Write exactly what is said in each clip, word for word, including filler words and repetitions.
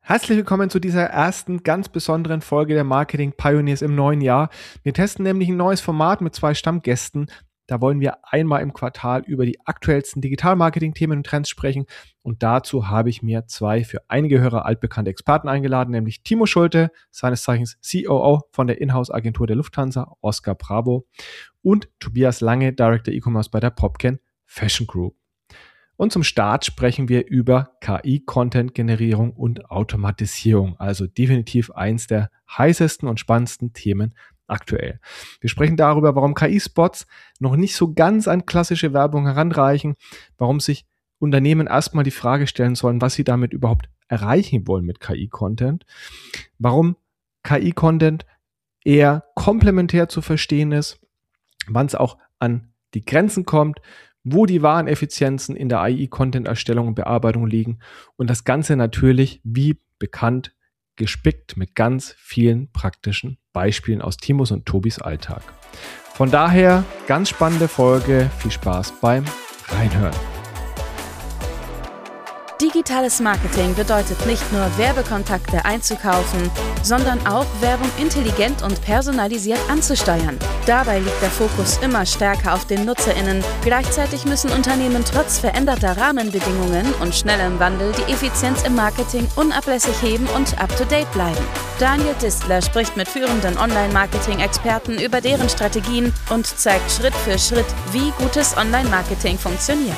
Herzlich willkommen zu dieser ersten ganz besonderen Folge der Marketing Pioneers im neuen Jahr. Wir testen nämlich ein neues Format mit zwei Stammgästen. Da wollen wir einmal im Quartal über die aktuellsten Digital-Marketing-Themen und Trends sprechen. Und dazu habe ich mir zwei für einige Hörer altbekannte Experten eingeladen, nämlich Timo Schulte, seines Zeichens C O O von der Inhouse-Agentur der Lufthansa, Oscar Bravo, und Tobias Lange, Director E-Commerce bei der Popken Fashion Group. Und zum Start sprechen wir über K I-Content-Generierung und Automatisierung, also definitiv eins der heißesten und spannendsten Themen aktuell. Wir sprechen darüber, warum K I-Spots noch nicht so ganz an klassische Werbung heranreichen, warum sich Unternehmen erstmal die Frage stellen sollen, was sie damit überhaupt erreichen wollen mit K I-Content, warum K I-Content eher komplementär zu verstehen ist, wann es auch an die Grenzen kommt, wo die wahren Effizienzen in der A I-Content-Erstellung und Bearbeitung liegen und das Ganze natürlich, wie bekannt, gespickt mit ganz vielen praktischen Beispielen aus Timos und Tobis Alltag. Von daher, ganz spannende Folge, viel Spaß beim Reinhören. Digitales Marketing bedeutet nicht nur Werbekontakte einzukaufen, sondern auch Werbung intelligent und personalisiert anzusteuern. Dabei liegt der Fokus immer stärker auf den NutzerInnen. Gleichzeitig müssen Unternehmen trotz veränderter Rahmenbedingungen und schnellem Wandel die Effizienz im Marketing unablässig heben und up-to-date bleiben. Daniel Distler spricht mit führenden Online-Marketing-Experten über deren Strategien und zeigt Schritt für Schritt, wie gutes Online-Marketing funktioniert.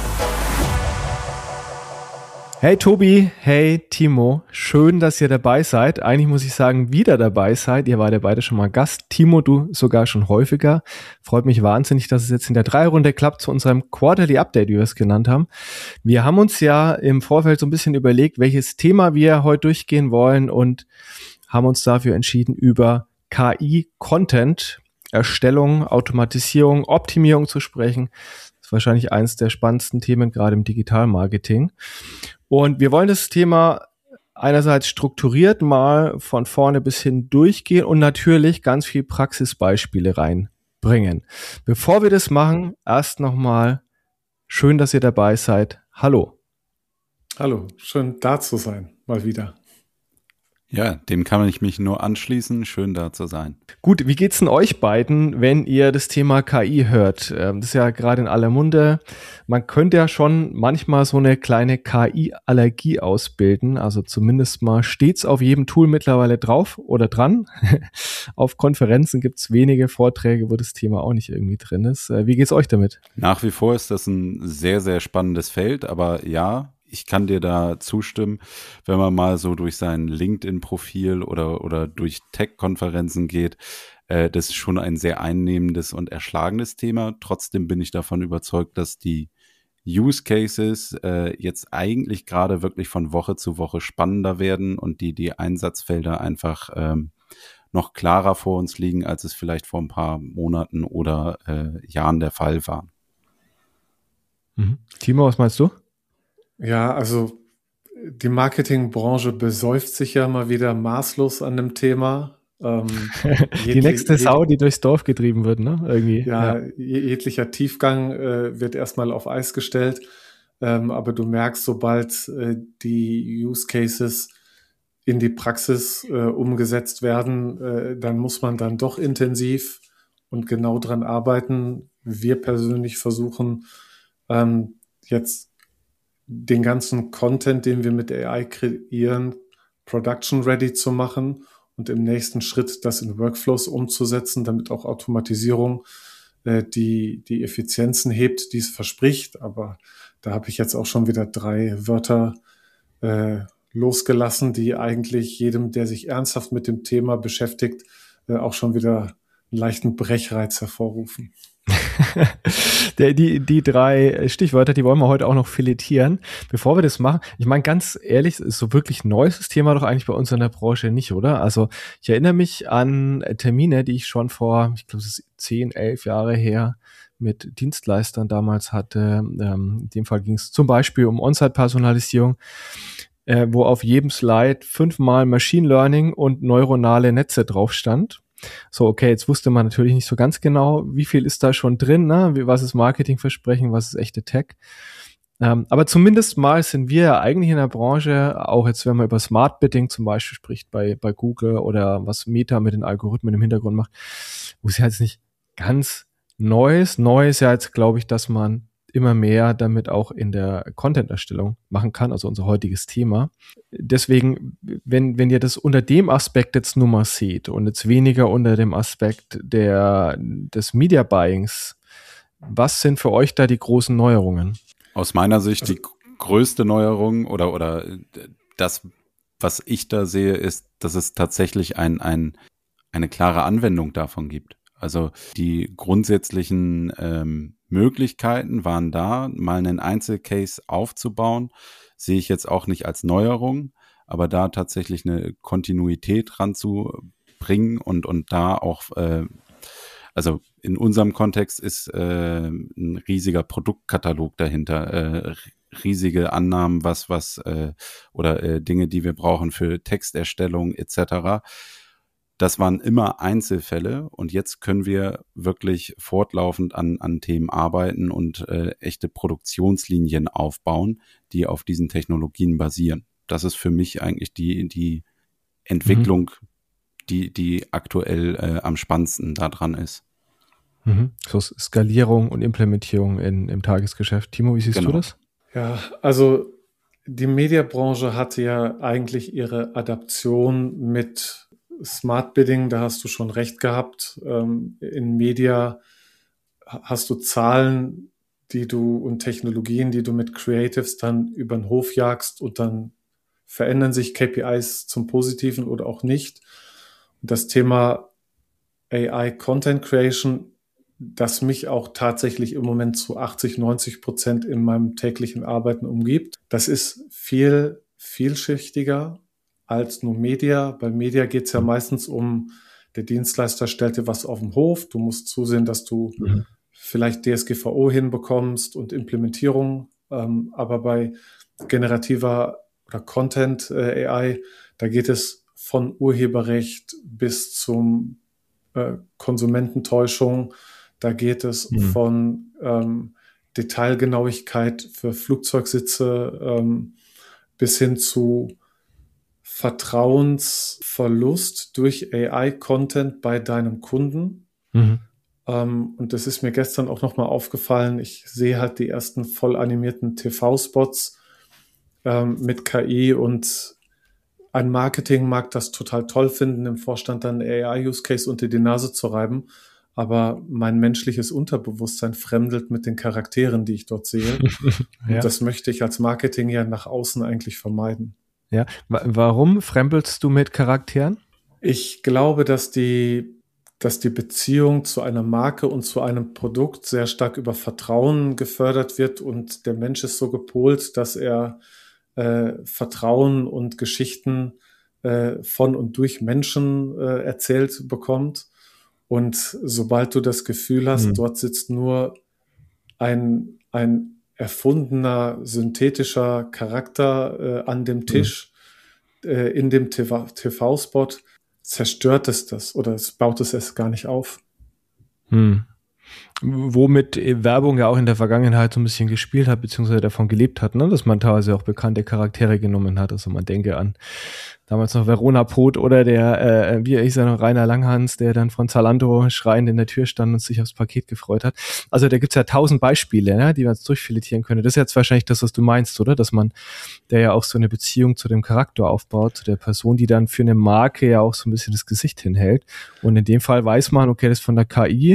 Hey Tobi, hey Timo, schön, dass ihr dabei seid. Eigentlich muss ich sagen, wieder dabei seid. Ihr wart ja beide schon mal Gast. Timo, du sogar schon häufiger. Freut mich wahnsinnig, dass es jetzt in der Drei-Runde klappt zu unserem Quarterly Update, wie wir es genannt haben. Wir haben uns ja im Vorfeld so ein bisschen überlegt, welches Thema wir heute durchgehen wollen und haben uns dafür entschieden, über K I-Content, Erstellung, Automatisierung, Optimierung zu sprechen. Das ist wahrscheinlich eines der spannendsten Themen, gerade im Digital-Marketing. Und wir wollen das Thema einerseits strukturiert mal von vorne bis hin durchgehen und natürlich ganz viel Praxisbeispiele reinbringen. Bevor wir das machen, erst nochmal schön, dass ihr dabei seid. Hallo. Hallo, schön da zu sein, mal wieder. Ja, dem kann ich mich nur anschließen. Schön da zu sein. Gut, wie geht's denn euch beiden, wenn ihr das Thema K I hört? Das ist ja gerade in aller Munde. Man könnte ja schon manchmal so eine kleine K I-Allergie ausbilden. Also zumindest mal steht's auf jedem Tool mittlerweile drauf oder dran. Auf Konferenzen gibt's wenige Vorträge, wo das Thema auch nicht irgendwie drin ist. Wie geht's euch damit? Nach wie vor ist das ein sehr, sehr spannendes Feld, aber ja, ich kann dir da zustimmen, wenn man mal so durch sein LinkedIn-Profil oder, oder durch Tech-Konferenzen geht. Äh, das ist schon ein sehr einnehmendes und erschlagendes Thema. Trotzdem bin ich davon überzeugt, dass die Use Cases äh, jetzt eigentlich gerade wirklich von Woche zu Woche spannender werden und die, die Einsatzfelder einfach ähm, noch klarer vor uns liegen, als es vielleicht vor ein paar Monaten oder äh, Jahren der Fall war. Mhm. Timo, was meinst du? Ja, also die Marketingbranche besäuft sich ja mal wieder maßlos an dem Thema. Ähm, die nächste Sau, die durchs Dorf getrieben wird, ne? Irgendwie. Ja, ja. Jeglicher Tiefgang äh, wird erstmal auf Eis gestellt. Ähm, aber du merkst, sobald äh, die Use Cases in die Praxis äh, umgesetzt werden, äh, dann muss man dann doch intensiv und genau dran arbeiten. Wir persönlich versuchen ähm, jetzt den ganzen Content, den wir mit A I kreieren, production ready zu machen und im nächsten Schritt das in Workflows umzusetzen, damit auch Automatisierung äh, die, die Effizienzen hebt, die es verspricht. Aber da habe ich jetzt auch schon wieder drei Wörter äh, losgelassen, die eigentlich jedem, der sich ernsthaft mit dem Thema beschäftigt, äh, auch schon wieder einen leichten Brechreiz hervorrufen. Der, die, die drei Stichwörter, die wollen wir heute auch noch filetieren. Bevor wir das machen, ich meine ganz ehrlich, ist so wirklich neues Thema doch eigentlich bei uns in der Branche nicht, oder? Also ich erinnere mich an Termine, die ich schon vor, ich glaube, es ist zehn, elf Jahre her mit Dienstleistern damals hatte. Ähm, in dem Fall ging es zum Beispiel um On-Site-Personalisierung, äh, wo auf jedem Slide fünfmal Machine Learning und neuronale Netze drauf stand. So, okay, jetzt wusste man natürlich nicht so ganz genau, wie viel ist da schon drin, ne? Was ist Marketingversprechen, was ist echte Tech. Ähm, aber zumindest mal sind wir ja eigentlich in der Branche, auch jetzt, wenn man über Smart Bidding zum Beispiel spricht bei, bei Google oder was Meta mit den Algorithmen im Hintergrund macht, wo es ja jetzt nicht ganz Neues. Neu ist ja jetzt, glaube ich, dass man immer mehr damit auch in der Content-Erstellung machen kann, also unser heutiges Thema. Deswegen, wenn, wenn ihr das unter dem Aspekt jetzt nur mal seht und jetzt weniger unter dem Aspekt der, des Media-Buyings, was sind für euch da die großen Neuerungen? Aus meiner Sicht die größte Neuerung oder, oder das, was ich da sehe, ist, dass es tatsächlich ein, ein, eine klare Anwendung davon gibt. Also die grundsätzlichen ähm, Möglichkeiten waren da, mal einen Einzelcase aufzubauen, sehe ich jetzt auch nicht als Neuerung, aber da tatsächlich eine Kontinuität ranzubringen und, und da auch, äh, also in unserem Kontext ist äh, ein riesiger Produktkatalog dahinter, äh, riesige Annahmen, was, was äh, oder äh, Dinge, die wir brauchen für Texterstellung et cetera. Das waren immer Einzelfälle und jetzt können wir wirklich fortlaufend an, an Themen arbeiten und äh, echte Produktionslinien aufbauen, die auf diesen Technologien basieren. Das ist für mich eigentlich die, die Entwicklung, mhm. die, die aktuell äh, am spannendsten da dran ist. Mhm. So Skalierung und Implementierung in, im Tagesgeschäft. Timo, wie siehst genau. du das? Ja, also die Mediabranche hatte ja eigentlich ihre Adaption mit Smart Bidding, da hast du schon recht gehabt. Ähm, in Media hast du Zahlen, die du und Technologien, die du mit Creatives dann über den Hof jagst und dann verändern sich K P Is zum Positiven oder auch nicht. Und das Thema A I Content Creation, das mich auch tatsächlich im Moment zu achtzig, neunzig Prozent in meinem täglichen Arbeiten umgibt, das ist viel vielschichtiger als nur Media. Bei Media geht es ja meistens um, der Dienstleister stellt dir was auf den Hof, du musst zusehen, dass du mhm. vielleicht D S G V O hinbekommst und Implementierung, ähm, aber bei generativer oder Content äh, A I, da geht es von Urheberrecht bis zum äh, Konsumententäuschung, da geht es mhm. von ähm, Detailgenauigkeit für Flugzeugsitze ähm, bis hin zu Vertrauensverlust durch A I-Content bei deinem Kunden. Mhm. Ähm, und das ist mir gestern auch nochmal aufgefallen. Ich sehe halt die ersten voll animierten T V-Spots ähm, mit K I und ein Marketing mag das total toll finden, im Vorstand dann A I-Use-Case unter die Nase zu reiben. Aber mein menschliches Unterbewusstsein fremdelt mit den Charakteren, die ich dort sehe. ja. Und das möchte ich als Marketing ja nach außen eigentlich vermeiden. Ja, warum fremdelst du mit Charakteren? Ich glaube, dass die, dass die Beziehung zu einer Marke und zu einem Produkt sehr stark über Vertrauen gefördert wird und der Mensch ist so gepolt, dass er äh, Vertrauen und Geschichten äh, von und durch Menschen äh, erzählt bekommt. Und sobald du das Gefühl hast, hm. dort sitzt nur ein, ein erfundener, synthetischer Charakter äh, an dem Tisch, mhm. äh, in dem T V-Spot, zerstört es das oder es baut es erst gar nicht auf. Hm. Womit Werbung ja auch in der Vergangenheit so ein bisschen gespielt hat, beziehungsweise davon gelebt hat, ne? Dass man teilweise auch bekannte Charaktere genommen hat. Also man denke an damals noch Verona Pot oder der, äh, wie ich sage noch, Rainer Langhans, der dann von Zalando schreiend in der Tür stand und sich aufs Paket gefreut hat. Also da gibt's ja tausend Beispiele, ne, die man jetzt durchfiletieren könnte. Das ist jetzt wahrscheinlich das, was du meinst, oder? Dass man, der ja auch so eine Beziehung zu dem Charakter aufbaut, zu der Person, die dann für eine Marke ja auch so ein bisschen das Gesicht hinhält. Und in dem Fall weiß man, okay, das ist von der K I,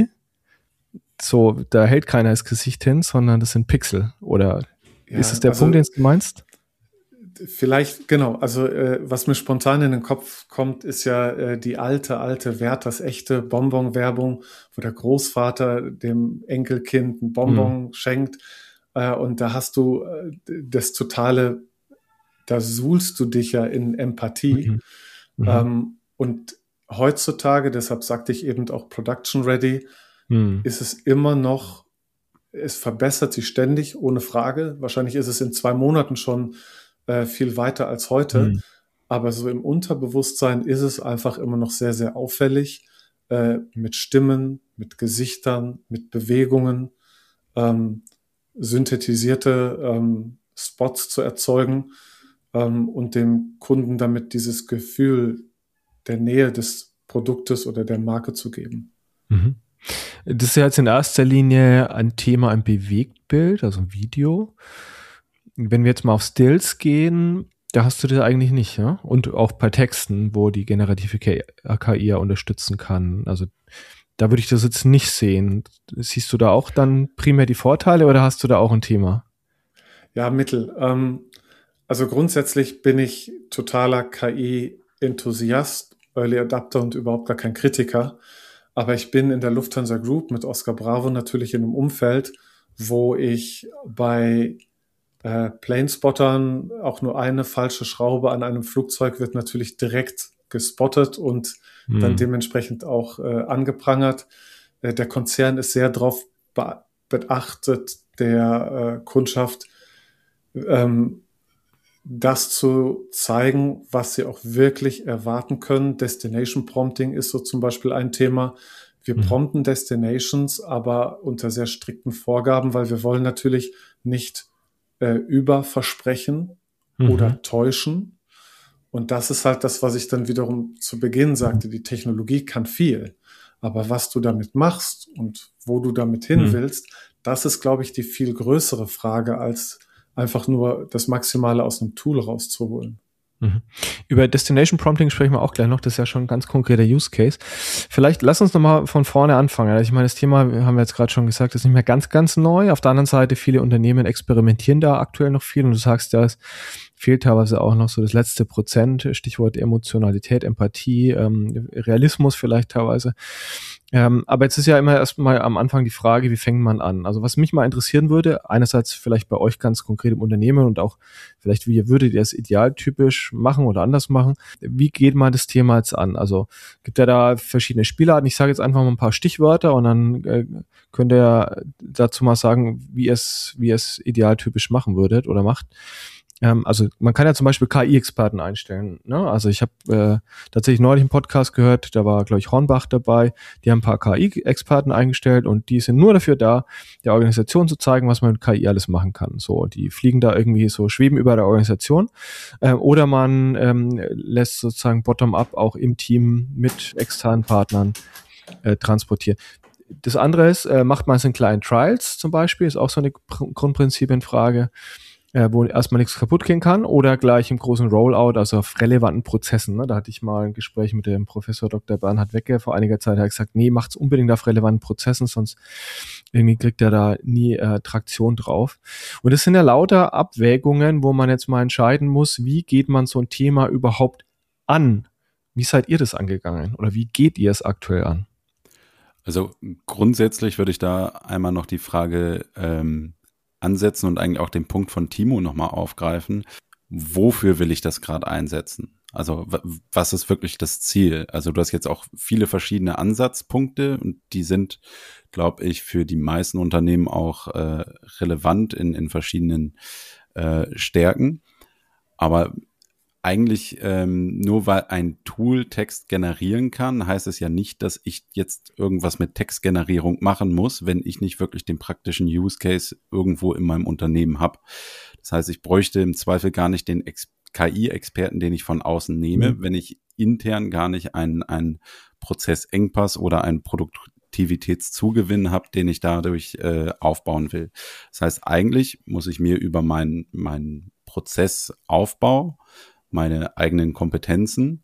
so, da hält keiner das Gesicht hin, sondern das sind Pixel. Oder ja, ist es der also, Punkt, den du meinst? Vielleicht, genau. Also äh, was mir spontan in den Kopf kommt, ist ja äh, die alte, alte Werthers echte Bonbon-Werbung, wo der Großvater dem Enkelkind ein Bonbon mhm. schenkt. Äh, und da hast du äh, das totale, da suhlst du dich ja in Empathie. Mhm. Mhm. Ähm, und heutzutage, deshalb sagte ich eben auch Production Ready, hm. ist es immer noch, es verbessert sich ständig, ohne Frage. Wahrscheinlich ist es in zwei Monaten schon äh, viel weiter als heute. Hm. Aber so im Unterbewusstsein ist es einfach immer noch sehr, sehr auffällig, äh, mit Stimmen, mit Gesichtern, mit Bewegungen. Ähm, synthetisierte ähm, Spots zu erzeugen ähm, und dem Kunden damit dieses Gefühl der Nähe des Produktes oder der Marke zu geben. Mhm. Das ist ja jetzt in erster Linie ein Thema im Bewegtbild, also ein Video. Wenn wir jetzt mal auf Stills gehen, da hast du das eigentlich nicht, ja? Und auch bei Texten, wo die generative K I ja unterstützen kann. Also da würde ich das jetzt nicht sehen. Siehst du da auch dann primär die Vorteile oder hast du da auch ein Thema? Ja, mittel. Ähm, also grundsätzlich bin ich totaler K I-Enthusiast, Early Adapter und überhaupt gar kein Kritiker. Aber ich bin in der Lufthansa Group mit Oscar Bravo natürlich in einem Umfeld, wo ich bei äh, Planespottern auch nur eine falsche Schraube an einem Flugzeug wird natürlich direkt gespottet und hm. dann dementsprechend auch äh, angeprangert. Äh, der Konzern ist sehr darauf be- beachtet, der äh, Kundschaft ähm, das zu zeigen, was sie auch wirklich erwarten können. Destination Prompting ist so zum Beispiel ein Thema. Wir mhm. prompten Destinations, aber unter sehr strikten Vorgaben, weil wir wollen natürlich nicht äh, überversprechen mhm. oder täuschen. Und das ist halt das, was ich dann wiederum zu Beginn sagte. Die Technologie kann viel, aber was du damit machst und wo du damit hin mhm. willst, das ist, glaube ich, die viel größere Frage als einfach nur das Maximale aus einem Tool rauszuholen. Mhm. Über Destination Prompting sprechen wir auch gleich noch. Das ist ja schon ein ganz konkreter Use Case. Vielleicht lass uns nochmal von vorne anfangen. Ich meine, das Thema, haben wir jetzt gerade schon gesagt, ist nicht mehr ganz, ganz neu. Auf der anderen Seite, viele Unternehmen experimentieren da aktuell noch viel. Und du sagst ja, es fehlt teilweise auch noch so das letzte Prozent. Stichwort Emotionalität, Empathie, ähm, Realismus vielleicht teilweise. Ähm, aber jetzt ist ja immer erstmal am Anfang die Frage, wie fängt man an? Also was mich mal interessieren würde, einerseits vielleicht bei euch ganz konkret im Unternehmen und auch vielleicht, wie würdet ihr das idealtypisch machen oder anders machen? Wie geht man das Thema jetzt an? Also gibt ja da verschiedene Spielarten. Ich sage jetzt einfach mal ein paar Stichwörter und dann äh, könnt ihr dazu mal sagen, wie ihr es, wie ihr es idealtypisch machen würdet oder macht. Ähm, also man kann ja zum Beispiel K I-Experten einstellen. Ne? Also ich habe äh, tatsächlich neulich einen Podcast gehört, da war, glaube ich, Hornbach dabei. Die haben ein paar K I-Experten eingestellt und die sind nur dafür da, der Organisation zu zeigen, was man mit K I alles machen kann. So, die fliegen da irgendwie so, schweben über der Organisation. Äh, oder man ähm, lässt sozusagen bottom-up auch im Team mit externen Partnern äh, transportieren. Das andere ist, äh, macht man es in kleinen Trials zum Beispiel, ist auch so eine Pr- Grundprinzipienfrage. Äh, wo erstmal nichts kaputt gehen kann oder gleich im großen Rollout, also auf relevanten Prozessen. Ne? Da hatte ich mal ein Gespräch mit dem Professor Doktor Bernhard Wecke vor einiger Zeit, der hat gesagt, nee, macht's unbedingt auf relevanten Prozessen, sonst irgendwie kriegt er da nie äh, Traktion drauf. Und es sind ja lauter Abwägungen, wo man jetzt mal entscheiden muss, wie geht man so ein Thema überhaupt an? Wie seid ihr das angegangen oder wie geht ihr es aktuell an? Also grundsätzlich würde ich da einmal noch die Frage ähm, ansetzen und eigentlich auch den Punkt von Timo nochmal aufgreifen. Wofür will ich das gerade einsetzen? Also w- was ist wirklich das Ziel? Also du hast jetzt auch viele verschiedene Ansatzpunkte und die sind, glaube ich, für die meisten Unternehmen auch äh, relevant in, in verschiedenen äh, Stärken. Aber eigentlich ähm, nur weil ein Tool Text generieren kann, heißt es ja nicht, dass ich jetzt irgendwas mit Textgenerierung machen muss, wenn ich nicht wirklich den praktischen Use Case irgendwo in meinem Unternehmen habe. Das heißt, ich bräuchte im Zweifel gar nicht den Ex- K I-Experten, den ich von außen nehme, mhm. wenn ich intern gar nicht einen, einen Prozessengpass oder einen Produktivitätszugewinn habe, den ich dadurch äh, aufbauen will. Das heißt, eigentlich muss ich mir über meinen meinen Prozessaufbau, meine eigenen Kompetenzen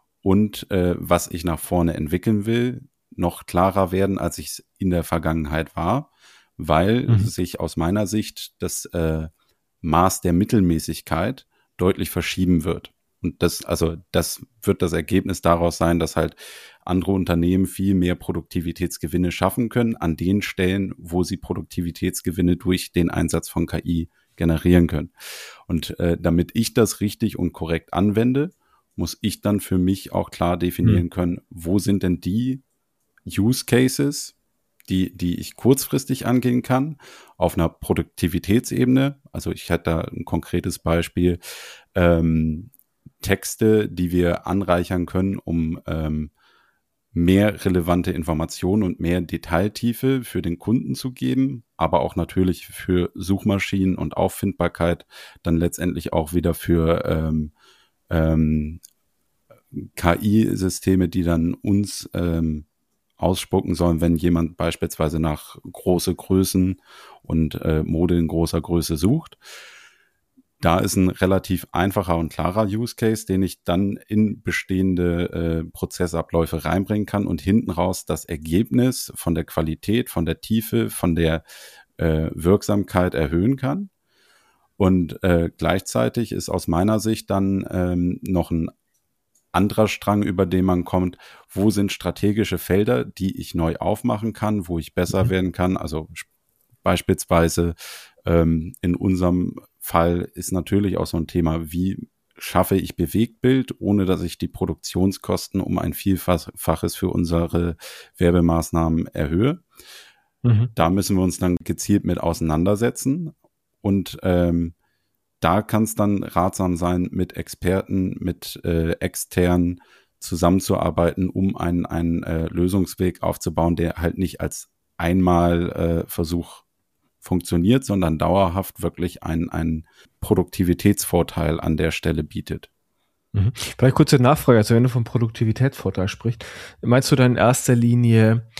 und äh, was ich nach vorne entwickeln will, noch klarer werden, als ich es in der Vergangenheit war, weil mhm. sich aus meiner Sicht das äh, Maß der Mittelmäßigkeit deutlich verschieben wird. Und das, also das wird das Ergebnis daraus sein, dass halt andere Unternehmen viel mehr Produktivitätsgewinne schaffen können an den Stellen, wo sie Produktivitätsgewinne durch den Einsatz von K I generieren können. Und äh, damit ich das richtig und korrekt anwende, muss ich dann für mich auch klar definieren mhm. können, wo sind denn die Use Cases, die, die ich kurzfristig angehen kann, auf einer Produktivitätsebene. Also ich hätte da ein konkretes Beispiel, ähm, Texte, die wir anreichern können, um ähm, mehr relevante Informationen und mehr Detailtiefe für den Kunden zu geben, aber auch natürlich für Suchmaschinen und Auffindbarkeit dann letztendlich auch wieder für ähm, ähm, K I-Systeme, die dann uns ähm, ausspucken sollen, wenn jemand beispielsweise nach große Größen und äh, Mode in großer Größe sucht. Da ist ein relativ einfacher und klarer Use Case, den ich dann in bestehende äh, Prozessabläufe reinbringen kann und hinten raus das Ergebnis von der Qualität, von der Tiefe, von der äh, Wirksamkeit erhöhen kann. Und äh, gleichzeitig ist aus meiner Sicht dann ähm, noch ein anderer Strang, über den man kommt, wo sind strategische Felder, die ich neu aufmachen kann, wo ich besser mhm. werden kann. Also beispielsweise ähm, in unserem Fall ist natürlich auch so ein Thema, wie schaffe ich Bewegtbild, ohne dass ich die Produktionskosten um ein Vielfaches für unsere Werbemaßnahmen erhöhe. Mhm. Da müssen wir uns dann gezielt mit auseinandersetzen und ähm, da kann es dann ratsam sein, mit Experten, mit äh, externen zusammenzuarbeiten, um einen, einen äh, Lösungsweg aufzubauen, der halt nicht als einmal äh, Versuch funktioniert, sondern dauerhaft wirklich einen, einen Produktivitätsvorteil an der Stelle bietet. Mhm. Vielleicht kurze Nachfrage, also wenn du vom Produktivitätsvorteil sprichst, meinst du dann in erster Linie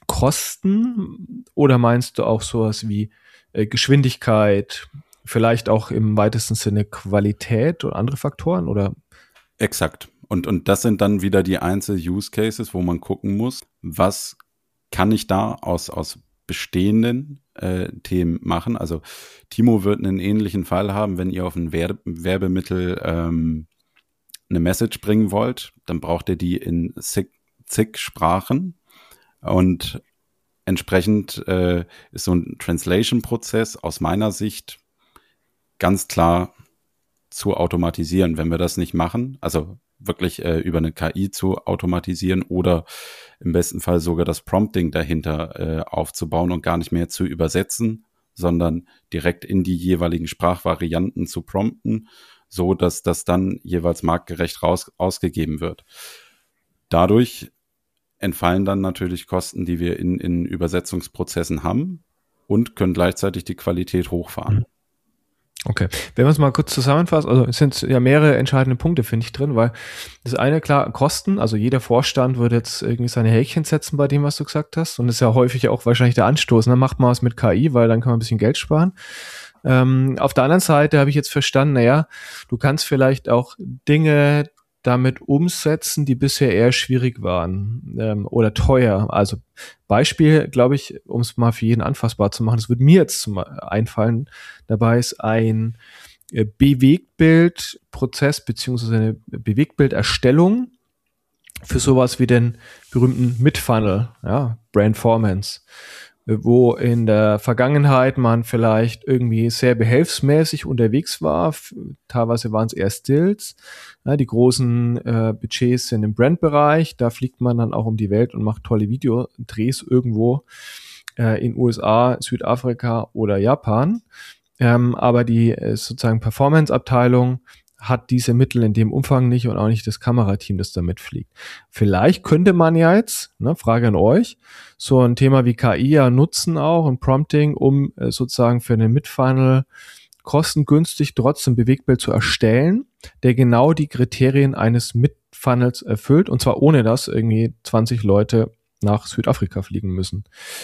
Kosten oder meinst du auch sowas wie äh, Geschwindigkeit, vielleicht auch im weitesten Sinne Qualität oder andere Faktoren, oder? Exakt. Und, und das sind dann wieder die Einzel-Use-Cases, wo man gucken muss, was kann ich da aus, aus bestehenden äh, Themen machen. Also Timo wird einen ähnlichen Fall haben, wenn ihr auf ein Werbe- Werbemittel ähm, eine Message bringen wollt, dann braucht ihr die in zig, zig Sprachen und entsprechend äh, ist so ein Translation-Prozess aus meiner Sicht ganz klar zu automatisieren. Wenn wir das nicht machen, also wirklich äh, über eine K I zu automatisieren oder im besten Fall sogar das Prompting dahinter äh, aufzubauen und gar nicht mehr zu übersetzen, sondern direkt in die jeweiligen Sprachvarianten zu prompten, so dass das dann jeweils marktgerecht raus, ausgegeben wird. Dadurch entfallen dann natürlich Kosten, die wir in, in Übersetzungsprozessen haben und können gleichzeitig die Qualität hochfahren. Okay, wenn wir es mal kurz zusammenfassen, also es sind ja mehrere entscheidende Punkte, finde ich, drin, weil das eine, klar, Kosten, also jeder Vorstand würde jetzt irgendwie seine Häkchen setzen bei dem, was du gesagt hast, und das ist ja häufig auch wahrscheinlich der Anstoß, ne? Macht mal was mit K I, weil dann kann man ein bisschen Geld sparen. Ähm, auf der anderen Seite habe ich jetzt verstanden, naja, du kannst vielleicht auch Dinge damit umsetzen, die bisher eher schwierig waren ähm, oder teuer. Also Beispiel, glaube ich, um es mal für jeden anfassbar zu machen, das würde mir jetzt zum einfallen, dabei ist ein äh, Bewegtbildprozess beziehungsweise eine Bewegtbilderstellung für sowas wie den berühmten Mid-Funnel, ja, Brandformance, wo in der Vergangenheit man vielleicht irgendwie sehr behelfsmäßig unterwegs war. Teilweise waren es eher Stills. Ja, die großen äh, Budgets sind im Brandbereich. Da fliegt man dann auch um die Welt und macht tolle Videodrehs irgendwo äh, in U S A, Südafrika oder Japan. Ähm, aber die äh, sozusagen Performance-Abteilung hat diese Mittel in dem Umfang nicht und auch nicht das Kamerateam, das da mitfliegt. Vielleicht könnte man ja jetzt, ne, Frage an euch, so ein Thema wie K I ja nutzen auch und Prompting, um äh, sozusagen für einen Mid-Funnel kostengünstig trotzdem Bewegtbild zu erstellen, der genau die Kriterien eines Mid-Funnels erfüllt, und zwar ohne dass irgendwie zwanzig Leute nach Südafrika fliegen müssen.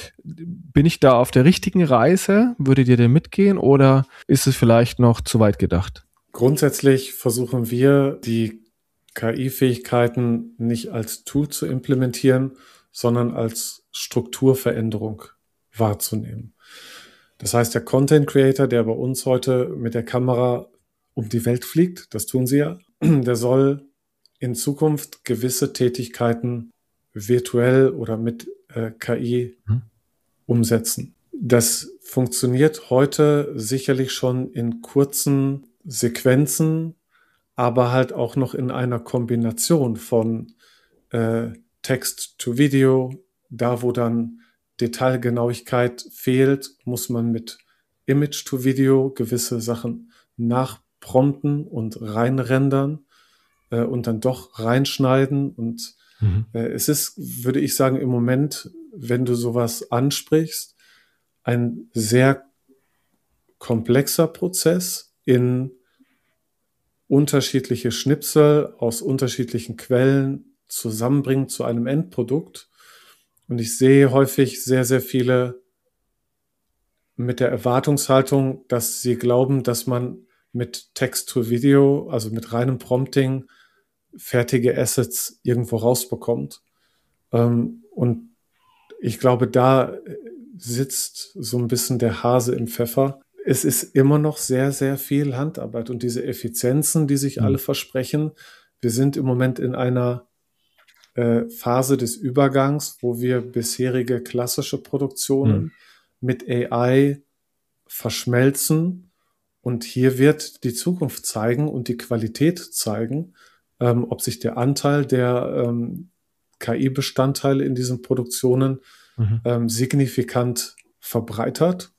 Bin ich da auf der richtigen Reise? Würdet ihr denn mitgehen oder ist es vielleicht noch zu weit gedacht? Grundsätzlich versuchen wir, die K I-Fähigkeiten nicht als Tool zu implementieren, sondern als Strukturveränderung wahrzunehmen. Das heißt, der Content Creator, der bei uns heute mit der Kamera um die Welt fliegt, das tun sie ja, der soll in Zukunft gewisse Tätigkeiten virtuell oder mit äh, K I hm. umsetzen. Das funktioniert heute sicherlich schon in kurzen Sequenzen, aber halt auch noch in einer Kombination von äh, Text to Video. Da, wo dann Detailgenauigkeit fehlt, muss man mit Image to Video gewisse Sachen nachprompten und reinrendern äh, und dann doch reinschneiden und Mhm. Äh, es ist, würde ich sagen, im Moment, wenn du sowas ansprichst, ein sehr komplexer Prozess in unterschiedliche Schnipsel aus unterschiedlichen Quellen zusammenbringen zu einem Endprodukt. Und ich sehe häufig sehr, sehr viele mit der Erwartungshaltung, dass sie glauben, dass man mit Text-to-Video, also mit reinem Prompting, fertige Assets irgendwo rausbekommt. Ähm, und ich glaube, da sitzt so ein bisschen der Hase im Pfeffer. Es ist immer noch sehr, sehr viel Handarbeit und diese Effizienzen, die sich mhm. alle versprechen. Wir sind im Moment in einer äh, Phase des Übergangs, wo wir bisherige klassische Produktionen mhm. mit A I verschmelzen. Und hier wird die Zukunft zeigen und die Qualität zeigen, ähm, ob sich der Anteil der ähm, K I-Bestandteile in diesen Produktionen mhm. ähm, signifikant verbreitert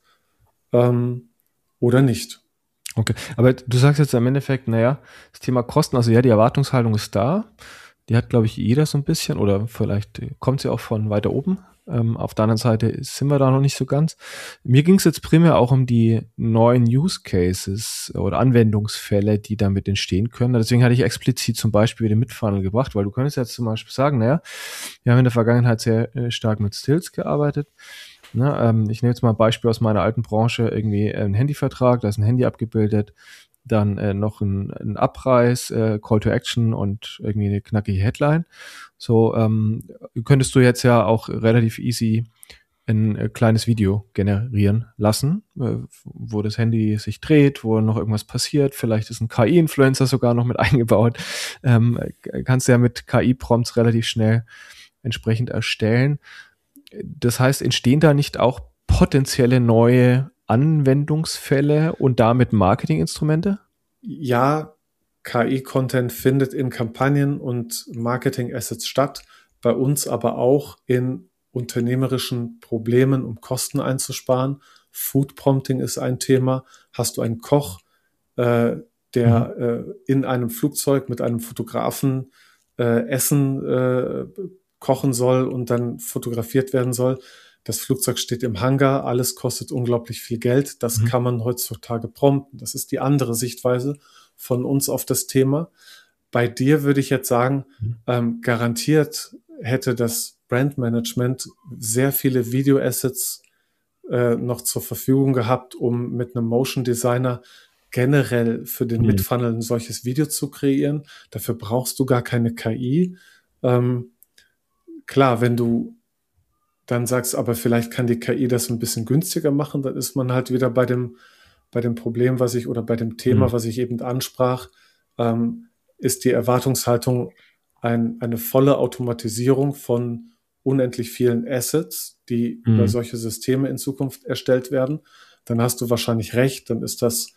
ähm, oder nicht. Okay, aber du sagst jetzt im Endeffekt, naja, das Thema Kosten, also ja, die Erwartungshaltung ist da. Die hat, glaube ich, jeder so ein bisschen oder vielleicht kommt sie auch von weiter oben. Ähm, auf der anderen Seite sind wir da noch nicht so ganz. Mir ging es jetzt primär auch um die neuen Use Cases oder Anwendungsfälle, die damit entstehen können. Deswegen hatte ich explizit zum Beispiel den Mid-Funnel gebracht, weil du könntest jetzt zum Beispiel sagen, naja, wir haben in der Vergangenheit sehr äh, stark mit Stills gearbeitet. Ne, ähm, ich nehme jetzt mal ein Beispiel aus meiner alten Branche, irgendwie ein Handyvertrag, da ist ein Handy abgebildet, dann äh, noch ein, ein Abreiß, äh, Call to Action und irgendwie eine knackige Headline. So ähm, könntest du jetzt ja auch relativ easy ein äh, kleines Video generieren lassen, äh, wo das Handy sich dreht, wo noch irgendwas passiert. Vielleicht ist ein K I-Influencer sogar noch mit eingebaut. Ähm, kannst du ja mit K I-Prompts relativ schnell entsprechend erstellen. Das heißt, entstehen da nicht auch potenzielle neue Anwendungsfälle und damit Marketinginstrumente? Ja, K I-Content findet in Kampagnen und Marketing-Assets statt, bei uns aber auch in unternehmerischen Problemen, um Kosten einzusparen. Food Prompting ist ein Thema. Hast du einen Koch, äh, der mhm. äh, in einem Flugzeug mit einem Fotografen äh, Essen äh, kochen soll und dann fotografiert werden soll. Das Flugzeug steht im Hangar, alles kostet unglaublich viel Geld. Das mhm. kann man heutzutage prompten. Das ist die andere Sichtweise von uns auf das Thema. Bei dir würde ich jetzt sagen, mhm. ähm, garantiert hätte das Brandmanagement sehr viele Video-Assets äh, noch zur Verfügung gehabt, um mit einem Motion Designer generell für den mhm. Mid-Funnel ein solches Video zu kreieren. Dafür brauchst du gar keine K I. Ähm, Klar, wenn du dann sagst, aber vielleicht kann die K I das ein bisschen günstiger machen, dann ist man halt wieder bei dem, bei dem Problem, was ich, oder bei dem Thema, mhm. was ich eben ansprach, ähm, ist die Erwartungshaltung ein, eine volle Automatisierung von unendlich vielen Assets, die mhm. über solche Systeme in Zukunft erstellt werden. Dann hast du wahrscheinlich recht, dann ist das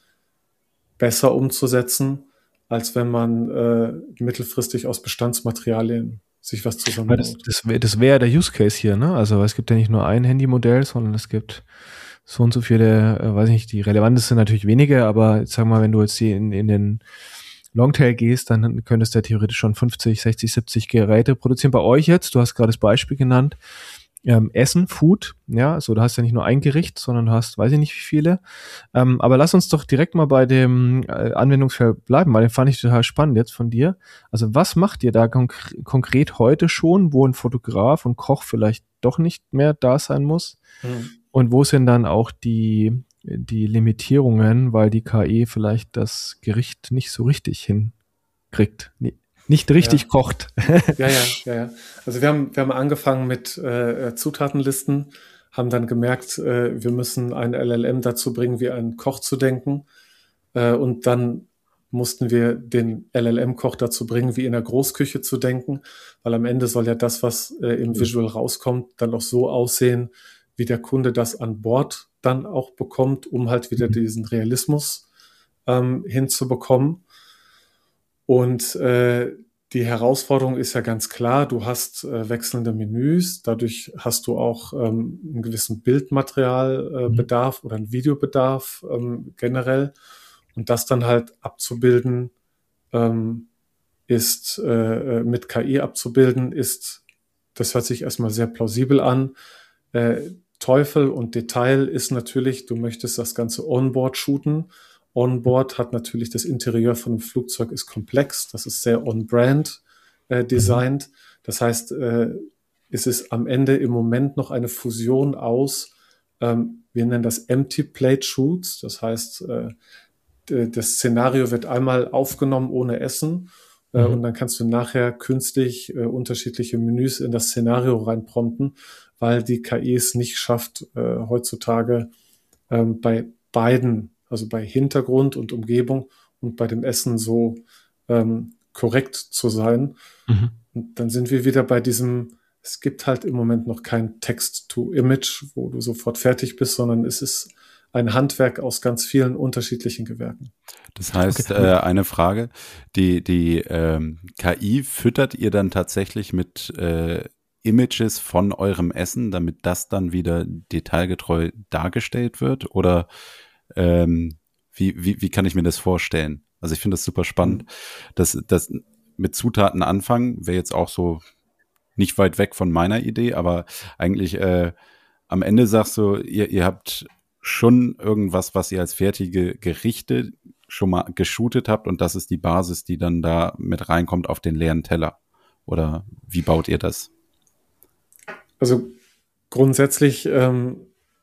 besser umzusetzen, als wenn man äh, mittelfristig aus Bestandsmaterialien sich was zusammenbaut. Das, das wäre das wär der Use Case hier, ne? Also es gibt ja nicht nur ein Handymodell, sondern es gibt so und so viele, äh, weiß nicht, die relevantesten sind natürlich wenige, aber jetzt sag mal, wenn du jetzt hier in, in den Longtail gehst, dann könntest du ja theoretisch schon fünfzig, sechzig, siebzig Geräte produzieren. Bei euch jetzt, du hast gerade das Beispiel genannt, ähm, Essen, Food, ja, also du hast ja nicht nur ein Gericht, sondern du hast, weiß ich nicht wie viele. Ähm, aber lass uns doch direkt mal bei dem äh, Anwendungsfall bleiben, weil den fand ich total spannend jetzt von dir. Also was macht ihr da konk- konkret heute schon, wo ein Fotograf und Koch vielleicht doch nicht mehr da sein muss? Mhm. Und wo sind dann auch die, die Limitierungen, weil die K I vielleicht das Gericht nicht so richtig hinkriegt? Nee. Nicht richtig ja. kocht. ja, ja, ja, ja. Also wir haben, wir haben angefangen mit äh, Zutatenlisten, haben dann gemerkt, äh, wir müssen ein L L M dazu bringen, wie einen Koch zu denken. Äh, und dann mussten wir den L L M-Koch dazu bringen, wie in der Großküche zu denken, weil am Ende soll ja das, was äh, im mhm. Visual rauskommt, dann auch so aussehen, wie der Kunde das an Bord dann auch bekommt, um halt wieder mhm. diesen Realismus ähm, hinzubekommen. Und äh, die Herausforderung ist ja ganz klar, du hast äh, wechselnde Menüs, dadurch hast du auch ähm, einen gewissen Bildmaterialbedarf äh, oder einen Videobedarf ähm, generell. Und das dann halt abzubilden, ähm, ist äh, mit K I abzubilden, ist, das hört sich erstmal sehr plausibel an. Äh, Teufel und Detail ist natürlich, du möchtest das Ganze onboard shooten. Onboard hat natürlich das Interieur von einem Flugzeug ist komplex, das ist sehr on-brand äh, designt. Das heißt, äh, es ist am Ende im Moment noch eine Fusion aus, ähm, wir nennen das Empty Plate Shoots, das heißt, äh, d- das Szenario wird einmal aufgenommen ohne Essen äh, Mhm. und dann kannst du nachher künstlich äh, unterschiedliche Menüs in das Szenario reinprompten, weil die K I es nicht schafft, äh, heutzutage ähm, bei beiden, also bei Hintergrund und Umgebung und bei dem Essen so ähm, korrekt zu sein. Mhm. Und dann sind wir wieder bei diesem, es gibt halt im Moment noch kein Text-to-Image, wo du sofort fertig bist, sondern es ist ein Handwerk aus ganz vielen unterschiedlichen Gewerken. Das heißt, Okay. äh, eine Frage, die, die ähm, K I füttert ihr dann tatsächlich mit äh, Images von eurem Essen, damit das dann wieder detailgetreu dargestellt wird? Oder ähm, wie, wie, wie kann ich mir das vorstellen? Also ich finde das super spannend. Das, das mit Zutaten anfangen wäre jetzt auch so nicht weit weg von meiner Idee, aber eigentlich äh, am Ende sagst du, ihr, ihr habt schon irgendwas, was ihr als fertige Gerichte schon mal geshootet habt und das ist die Basis, die dann da mit reinkommt auf den leeren Teller. Oder wie baut ihr das? Also grundsätzlich, ähm,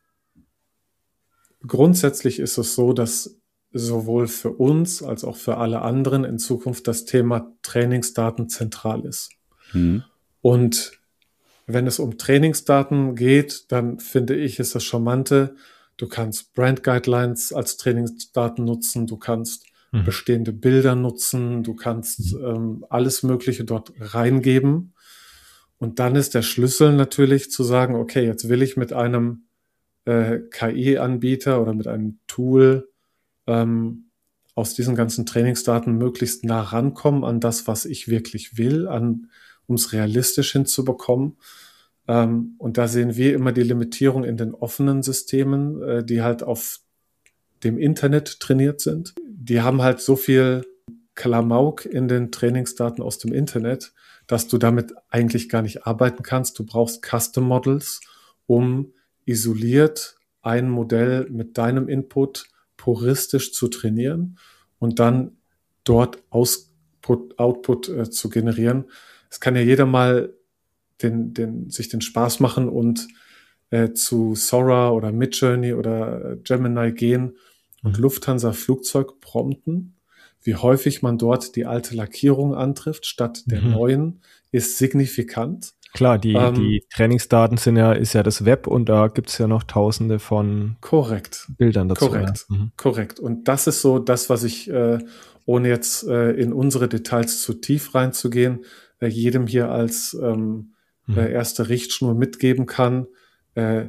grundsätzlich ist es so, dass sowohl für uns als auch für alle anderen in Zukunft das Thema Trainingsdaten zentral ist. Hm. Und wenn es um Trainingsdaten geht, dann finde ich, ist das Charmante, du kannst Brand Guidelines als Trainingsdaten nutzen, du kannst Mhm. bestehende Bilder nutzen, du kannst ähm, alles Mögliche dort reingeben. Und dann ist der Schlüssel natürlich zu sagen, okay, jetzt will ich mit einem äh, K I-Anbieter oder mit einem Tool ähm, aus diesen ganzen Trainingsdaten möglichst nah rankommen an das, was ich wirklich will, an, um es realistisch hinzubekommen. Ähm, und da sehen wir immer die Limitierung in den offenen Systemen, äh, die halt auf dem Internet trainiert sind. Die haben halt so viel Klamauk in den Trainingsdaten aus dem Internet, dass du damit eigentlich gar nicht arbeiten kannst. Du brauchst Custom Models, um isoliert ein Modell mit deinem Input puristisch zu trainieren und dann dort Output, Output äh, zu generieren. Es kann ja jeder mal den, den, sich den Spaß machen und äh, zu Sora oder Midjourney oder äh, Gemini gehen und Lufthansa Flugzeug prompten. Wie häufig man dort die alte Lackierung antrifft statt der Mhm. neuen, ist signifikant. Klar, die, Ähm, die Trainingsdaten sind ja, ist ja das Web und da gibt's ja noch tausende von Korrekt. Bildern dazu. Korrekt, Ja. Mhm. korrekt. Und das ist so das, was ich, äh, ohne jetzt äh, in unsere Details zu tief reinzugehen, äh, jedem hier als ähm, Mhm. äh, erste Richtschnur mitgeben kann, äh,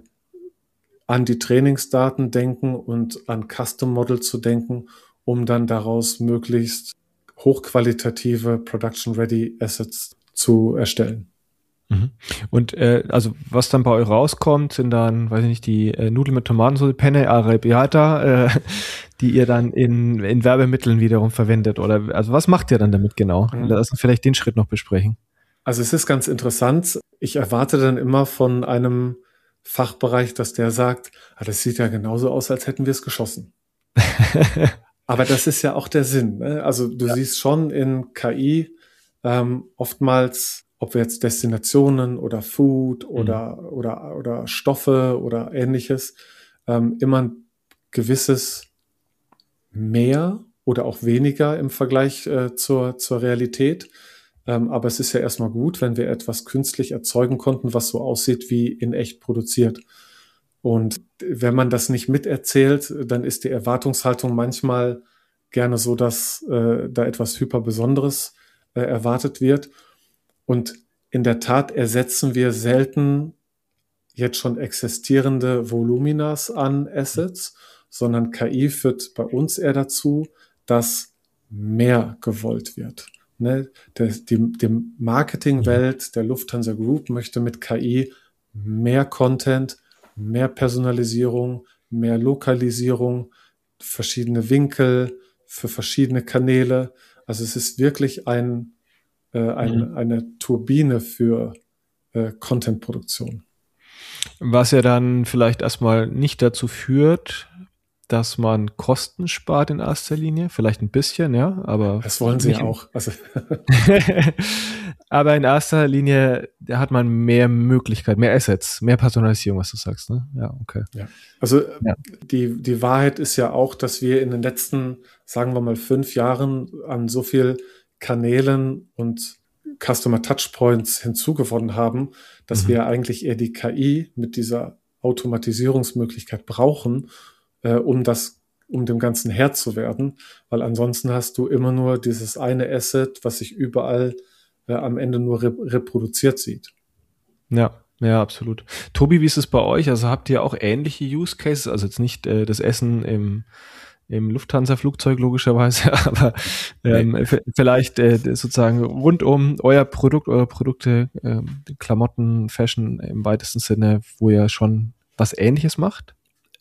an die Trainingsdaten denken und an Custom Model zu denken, um dann daraus möglichst hochqualitative Production-Ready Assets zu erstellen. Mhm. Und äh, also was dann bei euch rauskommt, sind dann, weiß ich nicht, die äh, Nudeln mit Tomatensauce, Penne Arrabbiata, äh, die ihr dann in, in Werbemitteln wiederum verwendet. Oder also was macht ihr dann damit genau? Mhm. Lass uns vielleicht den Schritt noch besprechen. Also es ist ganz interessant. Ich erwarte dann immer von einem Fachbereich, dass der sagt, ah, das sieht ja genauso aus, als hätten wir es geschossen. Aber das ist ja auch der Sinn. Ne? Also du Ja. siehst schon in K I ähm, oftmals, ob wir jetzt Destinationen oder Food oder, mhm. oder, oder Stoffe oder ähnliches, ähm, immer ein gewisses mehr oder auch weniger im Vergleich äh, zur, zur Realität. Ähm, aber es ist ja erstmal gut, wenn wir etwas künstlich erzeugen konnten, was so aussieht wie in echt produziert. Und wenn man das nicht miterzählt, dann ist die Erwartungshaltung manchmal gerne so, dass äh, da etwas Hyperbesonderes äh, erwartet wird. Und in der Tat ersetzen wir selten jetzt schon existierende Voluminas an Assets, sondern K I führt bei uns eher dazu, dass mehr gewollt wird. Ne? Der, die, die Marketingwelt der Lufthansa Group möchte mit K I mehr Content, mehr Personalisierung, mehr Lokalisierung, verschiedene Winkel für verschiedene Kanäle. Also es ist wirklich ein, äh, ein, mhm. eine Turbine für äh, Content-Produktion. Was ja dann vielleicht erstmal nicht dazu führt, dass man Kosten spart in erster Linie, vielleicht ein bisschen, ja, aber das wollen sie ja auch. Also aber in erster Linie hat man mehr Möglichkeit, mehr Assets, mehr Personalisierung, was du sagst, ne? Ja, okay. Ja. Also ja. die die Wahrheit ist ja auch, dass wir in den letzten, sagen wir mal, fünf Jahren an so viel Kanälen und Customer Touchpoints hinzugewonnen haben, dass mhm. wir eigentlich eher die K I mit dieser Automatisierungsmöglichkeit brauchen, äh, um das, um dem Ganzen Herr zu werden, weil ansonsten hast du immer nur dieses eine Asset, was sich überall äh, am Ende nur rep- reproduziert sieht. Ja, ja, absolut. Tobi, wie ist es bei euch? Also habt ihr auch ähnliche Use Cases? Also jetzt nicht äh, das Essen im im Lufthansa-Flugzeug logischerweise, aber ähm, nee. f- vielleicht äh, sozusagen rund um euer Produkt, eure Produkte, äh, Klamotten, Fashion im weitesten Sinne, wo ihr schon was Ähnliches macht?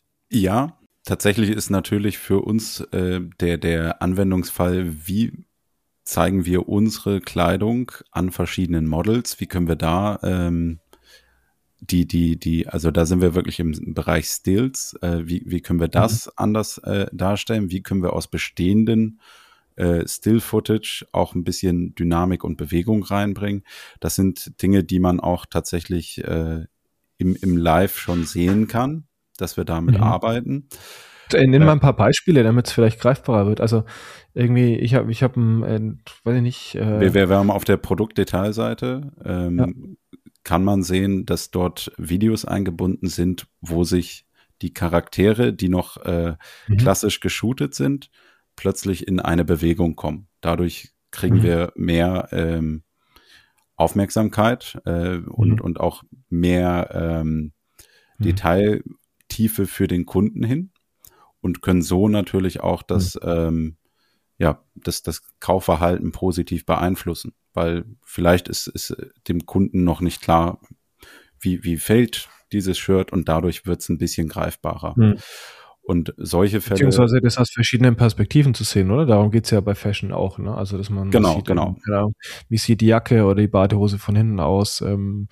Ja, tatsächlich ist natürlich für uns äh, der, der Anwendungsfall, wie zeigen wir unsere Kleidung an verschiedenen Models, wie können wir da ähm, die, die, die, also da sind wir wirklich im Bereich Stills, äh, wie, wie können wir das mhm. anders äh, darstellen, wie können wir aus bestehenden äh, Still-Footage auch ein bisschen Dynamik und Bewegung reinbringen. Das sind Dinge, die man auch tatsächlich äh, im, im Live schon sehen kann, dass wir damit mhm. arbeiten. Nimm mal ein paar Beispiele, damit es vielleicht greifbarer wird. Also irgendwie, ich habe, ich habe, ein, weiß ich nicht. Äh wir, wir haben auf der Produktdetailseite ähm, ja. kann man sehen, dass dort Videos eingebunden sind, wo sich die Charaktere, die noch äh, mhm. klassisch geshootet sind, plötzlich in eine Bewegung kommen. Dadurch kriegen mhm. wir mehr ähm, Aufmerksamkeit äh, und, mhm. und auch mehr ähm, mhm. Detailtiefe für den Kunden hin und können so natürlich auch das, mhm. ähm, ja, das, das Kaufverhalten positiv beeinflussen. Weil vielleicht ist, ist dem Kunden noch nicht klar, wie, wie fällt dieses Shirt und dadurch wird es ein bisschen greifbarer. Mhm. Und solche Fälle. Beziehungsweise das aus verschiedenen Perspektiven zu sehen, oder? Darum geht's ja bei Fashion auch, ne? Also, dass man genau, sieht, genau. Ja, wie sieht die Jacke oder die Badehose von hinten aus, ähm,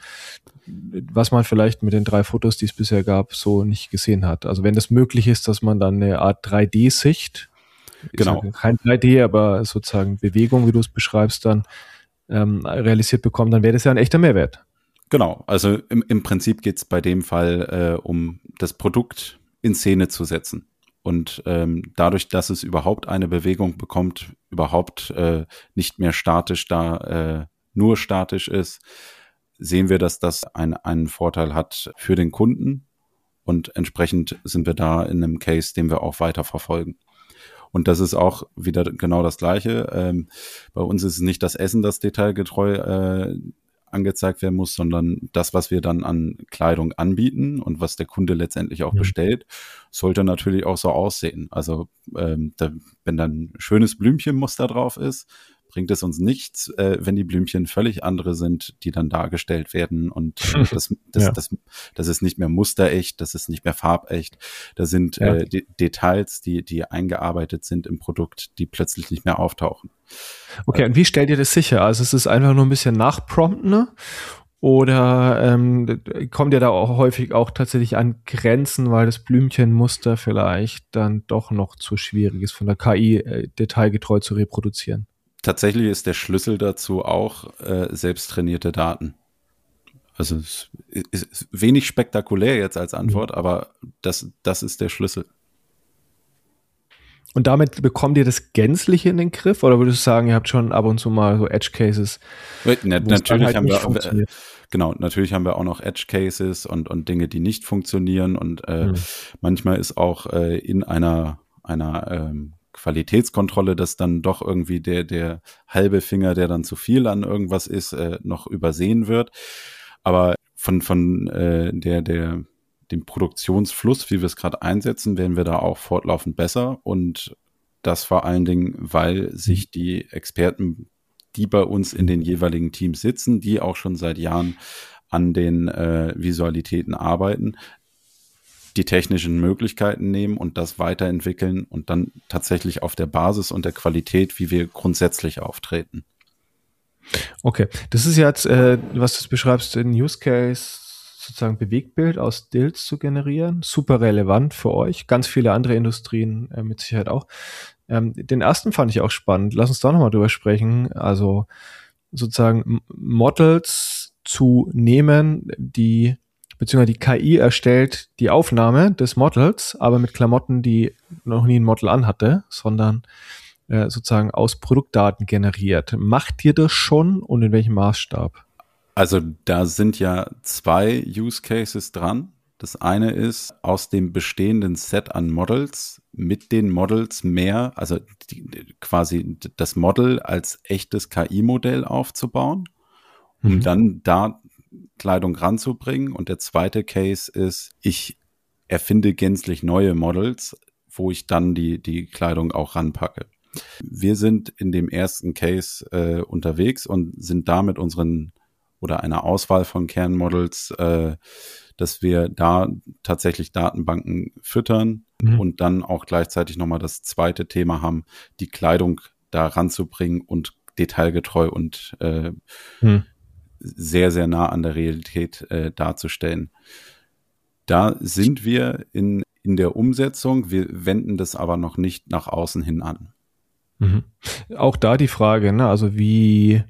was man vielleicht mit den drei Fotos, die es bisher gab, so nicht gesehen hat. Also, wenn das möglich ist, dass man dann eine Art drei D-Sicht, genau. kein drei D, aber sozusagen Bewegung, wie du es beschreibst, dann ähm, realisiert bekommt, dann wäre das ja ein echter Mehrwert. Genau. Also, im, im Prinzip geht's bei dem Fall äh, um das Produkt in Szene zu setzen. Und ähm, dadurch, dass es überhaupt eine Bewegung bekommt, überhaupt äh, nicht mehr statisch da, äh, nur statisch ist, sehen wir, dass das ein, einen Vorteil hat für den Kunden. Und entsprechend sind wir da in einem Case, den wir auch weiter verfolgen. Und das ist auch wieder genau das Gleiche. Ähm, bei uns ist es nicht das Essen, das detailgetreu äh, angezeigt werden muss, sondern das, was wir dann an Kleidung anbieten und was der Kunde letztendlich auch ja. bestellt, sollte natürlich auch so aussehen. Also ähm, da, wenn dann ein schönes Blümchenmuster drauf ist, bringt es uns nichts, äh, wenn die Blümchen völlig andere sind, die dann dargestellt werden. Und äh, das, das, ja. das, das, das ist nicht mehr musterecht, das ist nicht mehr farbecht. Da sind ja. äh, De- Details, die, die eingearbeitet sind im Produkt, die plötzlich nicht mehr auftauchen. Okay, und wie stellt ihr das sicher? Also ist es einfach nur ein bisschen nachprompten, ne? Oder ähm, kommt ihr da auch häufig auch tatsächlich an Grenzen, weil das Blümchenmuster vielleicht dann doch noch zu schwierig ist, von der K I äh, detailgetreu zu reproduzieren? Tatsächlich ist der Schlüssel dazu auch äh, selbst trainierte Daten. Also es ist wenig spektakulär jetzt als Antwort, mhm. aber das, das ist der Schlüssel. Und damit bekommt ihr das Gänzliche in den Griff? Oder würdest du sagen, ihr habt schon ab und zu mal so Edge-Cases? Na, natürlich halt haben wir, genau, natürlich haben wir auch noch Edge-Cases und, und Dinge, die nicht funktionieren. Und äh, mhm. manchmal ist auch äh, in einer, einer ähm, Qualitätskontrolle, dass dann doch irgendwie der, der halbe Finger, der dann zu viel an irgendwas ist, äh, noch übersehen wird. Aber von, von äh, der, der dem Produktionsfluss, wie wir es gerade einsetzen, werden wir da auch fortlaufend besser. Und das vor allen Dingen, weil sich die Experten, die bei uns in den jeweiligen Teams sitzen, die auch schon seit Jahren an den äh, Visualitäten arbeiten, die technischen Möglichkeiten nehmen und das weiterentwickeln und dann tatsächlich auf der Basis und der Qualität, wie wir grundsätzlich auftreten. Okay, das ist jetzt, äh, was du beschreibst, ein Use Case, sozusagen Bewegtbild aus Stills zu generieren. Super relevant für euch. Ganz viele andere Industrien äh, mit Sicherheit auch. Ähm, den ersten fand ich auch spannend. Lass uns da nochmal drüber sprechen. Also sozusagen Models zu nehmen, die, beziehungsweise die K I erstellt die Aufnahme des Models, aber mit Klamotten, die noch nie ein Model anhatte, sondern äh, sozusagen aus Produktdaten generiert. Macht ihr das schon und in welchem Maßstab? Also da sind ja zwei Use Cases dran. Das eine ist, aus dem bestehenden Set an Models mit den Models mehr, also die, quasi das Model als echtes K I-Modell aufzubauen, um mhm. dann da Kleidung ranzubringen. Und der zweite Case ist, ich erfinde gänzlich neue Models, wo ich dann die, die Kleidung auch ranpacke. Wir sind in dem ersten Case äh, unterwegs und sind da mit unseren oder einer Auswahl von Kernmodels, äh, dass wir da tatsächlich Datenbanken füttern mhm. und dann auch gleichzeitig nochmal das zweite Thema haben, die Kleidung da ranzubringen und detailgetreu und äh, mhm. sehr, sehr nah an der Realität äh, darzustellen. Da sind wir in, in der Umsetzung, wir wenden das aber noch nicht nach außen hin an. Mhm. Auch da die Frage, ne? Also wie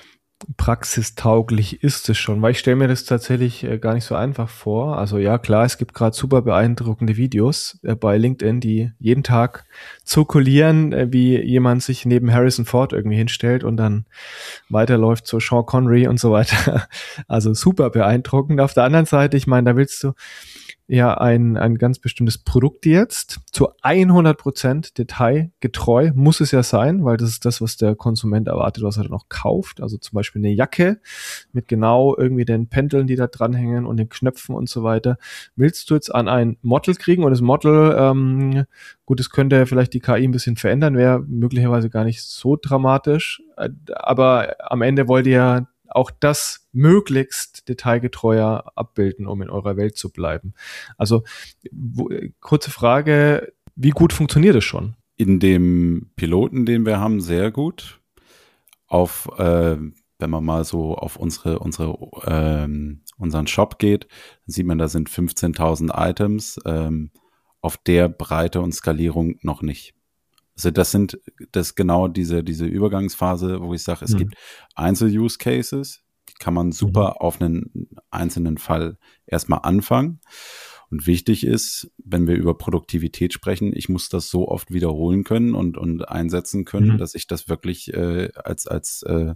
praxistauglich ist es schon? Weil ich stelle mir das tatsächlich äh, gar nicht so einfach vor. Also ja, klar, es gibt gerade super beeindruckende Videos äh, bei LinkedIn, die jeden Tag zirkulieren, äh, wie jemand sich neben Harrison Ford irgendwie hinstellt und dann weiterläuft zu Sean Connery und so weiter. Also super beeindruckend. Auf der anderen Seite, ich meine, da willst du ja ein, ein ganz bestimmtes Produkt jetzt zu hundert Prozent detailgetreu muss es ja sein, weil das ist das, was der Konsument erwartet, was er dann auch kauft. Also zum Beispiel eine Jacke mit genau irgendwie den Pendeln, die da dranhängen und den Knöpfen und so weiter. Willst du jetzt an ein Model kriegen und das Model, ähm, gut, das könnte vielleicht die K I ein bisschen verändern, wäre möglicherweise gar nicht so dramatisch, aber am Ende wollt ihr auch das möglichst detailgetreuer abbilden, um in eurer Welt zu bleiben. Also wo, kurze Frage, wie gut funktioniert es schon? In dem Piloten, den wir haben, sehr gut. Auf, äh, wenn man mal so auf unsere, unsere, ähm, unseren Shop geht, dann sieht man, da sind fünfzehntausend Items, ähm, auf der Breite und Skalierung noch nicht. Also das sind, das ist genau diese, diese Übergangsphase, wo ich sage, es mhm. gibt Einzel-Use-Cases, die kann man super mhm. auf einen einzelnen Fall erstmal anfangen. Und wichtig ist, wenn wir über Produktivität sprechen, ich muss das so oft wiederholen können und, und einsetzen können, mhm. dass ich das wirklich äh, als, als äh,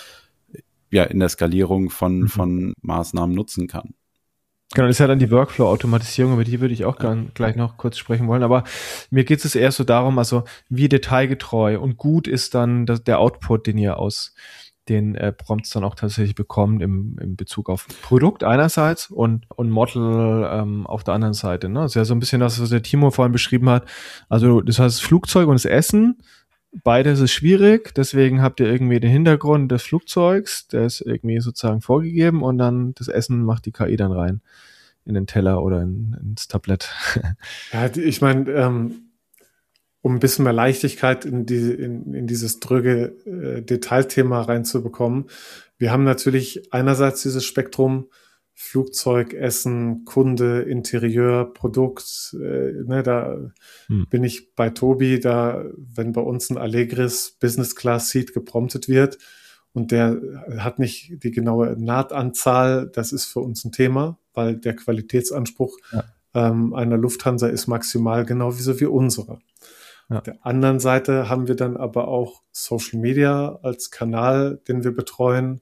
ja, in der Skalierung von, mhm. von Maßnahmen nutzen kann. Genau, das ist ja dann die Workflow-Automatisierung, über die würde ich auch ja. gleich noch kurz sprechen wollen. Aber mir geht es eher so darum, also wie detailgetreu und gut ist dann das, der Output, den ihr aus den äh, Prompts dann auch tatsächlich bekommt im, im Bezug auf Produkt einerseits und, und Model ähm, auf der anderen Seite. Ne? Das ist ja so ein bisschen das, was der Timo vorhin beschrieben hat. Also das heißt, das Flugzeug und das Essen, beides ist schwierig, deswegen habt ihr irgendwie den Hintergrund des Flugzeugs, der ist irgendwie sozusagen vorgegeben und dann das Essen macht die K I dann rein in den Teller oder in, ins Tablett. Ja, ich meine, ähm, um ein bisschen mehr Leichtigkeit in, die, in, in dieses dröge äh, Detailthema reinzubekommen. Wir haben natürlich einerseits dieses Spektrum Flugzeug, Essen, Kunde, Interieur, Produkt. Äh, ne, da hm. bin ich bei Tobi, da, wenn bei uns ein Allegris Business Class Seat gepromptet wird und der hat nicht die genaue Nahtanzahl, das ist für uns ein Thema, weil der Qualitätsanspruch ja. ähm, einer Lufthansa ist maximal genau wie so wie unsere. Ja. Auf der anderen Seite haben wir dann aber auch Social Media als Kanal, den wir betreuen.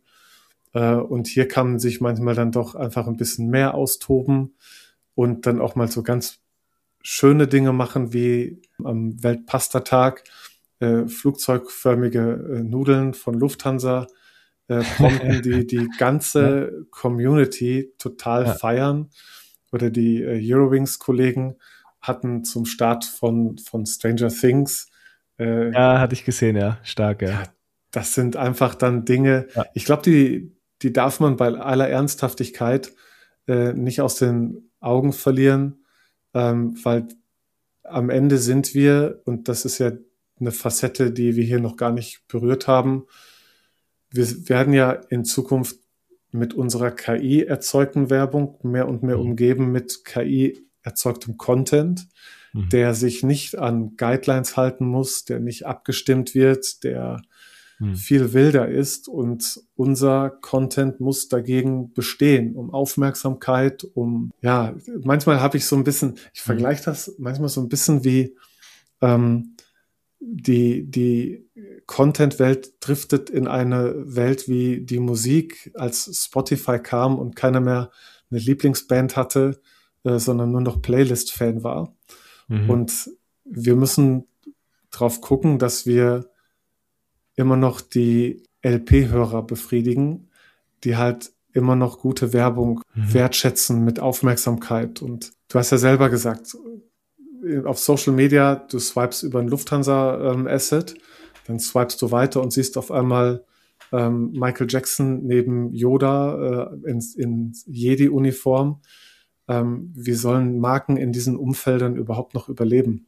Und hier kann man sich manchmal dann doch einfach ein bisschen mehr austoben und dann auch mal so ganz schöne Dinge machen, wie am Weltpastatag äh, flugzeugförmige äh, Nudeln von Lufthansa äh, prompten, die die ganze ja. Community total ja. feiern. Oder die äh, Eurowings-Kollegen hatten zum Start von, von Stranger Things. Äh, ja, hatte ich gesehen, ja. Stark, ja. ja das sind einfach dann Dinge, ja. ich glaube, die die darf man bei aller Ernsthaftigkeit äh, nicht aus den Augen verlieren, ähm, weil am Ende sind wir, und das ist ja eine Facette, die wir hier noch gar nicht berührt haben, wir werden ja in Zukunft mit unserer K I erzeugten Werbung mehr und mehr umgeben mit K I erzeugtem Content, mhm. der sich nicht an Guidelines halten muss, der nicht abgestimmt wird, der mhm. viel wilder ist, und unser Content muss dagegen bestehen, um Aufmerksamkeit, um, ja, manchmal habe ich so ein bisschen, ich mhm. vergleiche das manchmal so ein bisschen wie ähm, die, die Content-Welt driftet in eine Welt wie die Musik, als Spotify kam und keiner mehr eine Lieblingsband hatte, äh, sondern nur noch Playlist-Fan war. Mhm. Und wir müssen drauf gucken, dass wir immer noch die L P-Hörer befriedigen, die halt immer noch gute Werbung mhm. wertschätzen mit Aufmerksamkeit. Und du hast ja selber gesagt, auf Social Media, du swipest über ein Lufthansa-Asset, ähm, dann swipest du weiter und siehst auf einmal ähm, Michael Jackson neben Yoda äh, in, in Jedi-Uniform. Ähm, wie sollen Marken in diesen Umfeldern überhaupt noch überleben?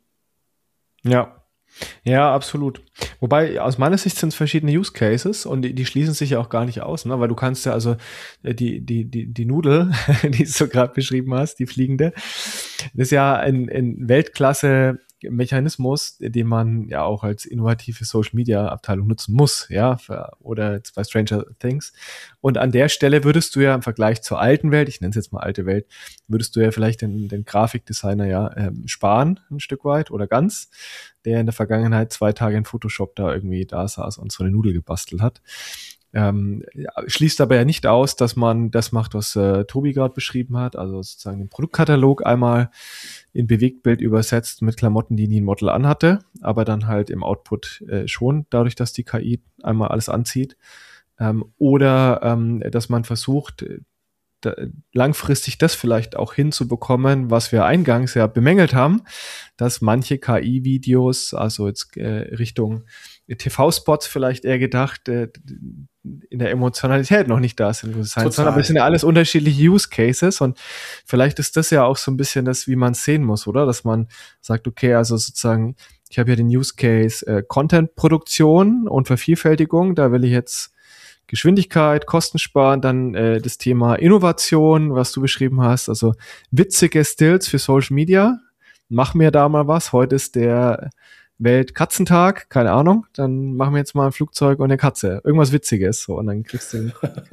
Ja. Ja, absolut. Wobei, aus meiner Sicht sind es verschiedene Use Cases und die, die schließen sich ja auch gar nicht aus, ne? Weil du kannst ja also die, die, die, die Nudel, die du gerade beschrieben hast, die fliegende, das ist ja ein, ein Weltklasse Mechanismus, den man ja auch als innovative Social-Media-Abteilung nutzen muss, ja, für, oder jetzt bei Stranger Things. Und an der Stelle würdest du ja im Vergleich zur alten Welt, ich nenne es jetzt mal alte Welt, würdest du ja vielleicht den, den Grafikdesigner ja ähm, sparen, ein Stück weit oder ganz, der in der Vergangenheit zwei Tage in Photoshop da irgendwie da saß und so eine Nudel gebastelt hat. Ähm, ja, schließt aber ja nicht aus, dass man das macht, was äh, Tobi gerade beschrieben hat, also sozusagen den Produktkatalog einmal in Bewegtbild übersetzt mit Klamotten, die nie ein Model anhatte, aber dann halt im Output äh, schon, dadurch, dass die K I einmal alles anzieht. Ähm, oder ähm, dass man versucht, da, langfristig das vielleicht auch hinzubekommen, was wir eingangs ja bemängelt haben, dass manche K I-Videos, also jetzt äh, Richtung T V-Spots vielleicht eher gedacht, äh, in der Emotionalität noch nicht da sind. Total. Aber es sind ja alles unterschiedliche Use Cases und vielleicht ist das ja auch so ein bisschen das, wie man es sehen muss, oder? Dass man sagt, okay, also sozusagen, ich habe ja den Use Case äh, Content-Produktion und Vervielfältigung, da will ich jetzt Geschwindigkeit, Kosten sparen, dann äh, das Thema Innovation, was du beschrieben hast, also witzige Stills für Social Media, mach mir da mal was, heute ist der Weltkatzentag, keine Ahnung, dann machen wir jetzt mal ein Flugzeug und eine Katze, irgendwas Witziges, so, und dann kriegst du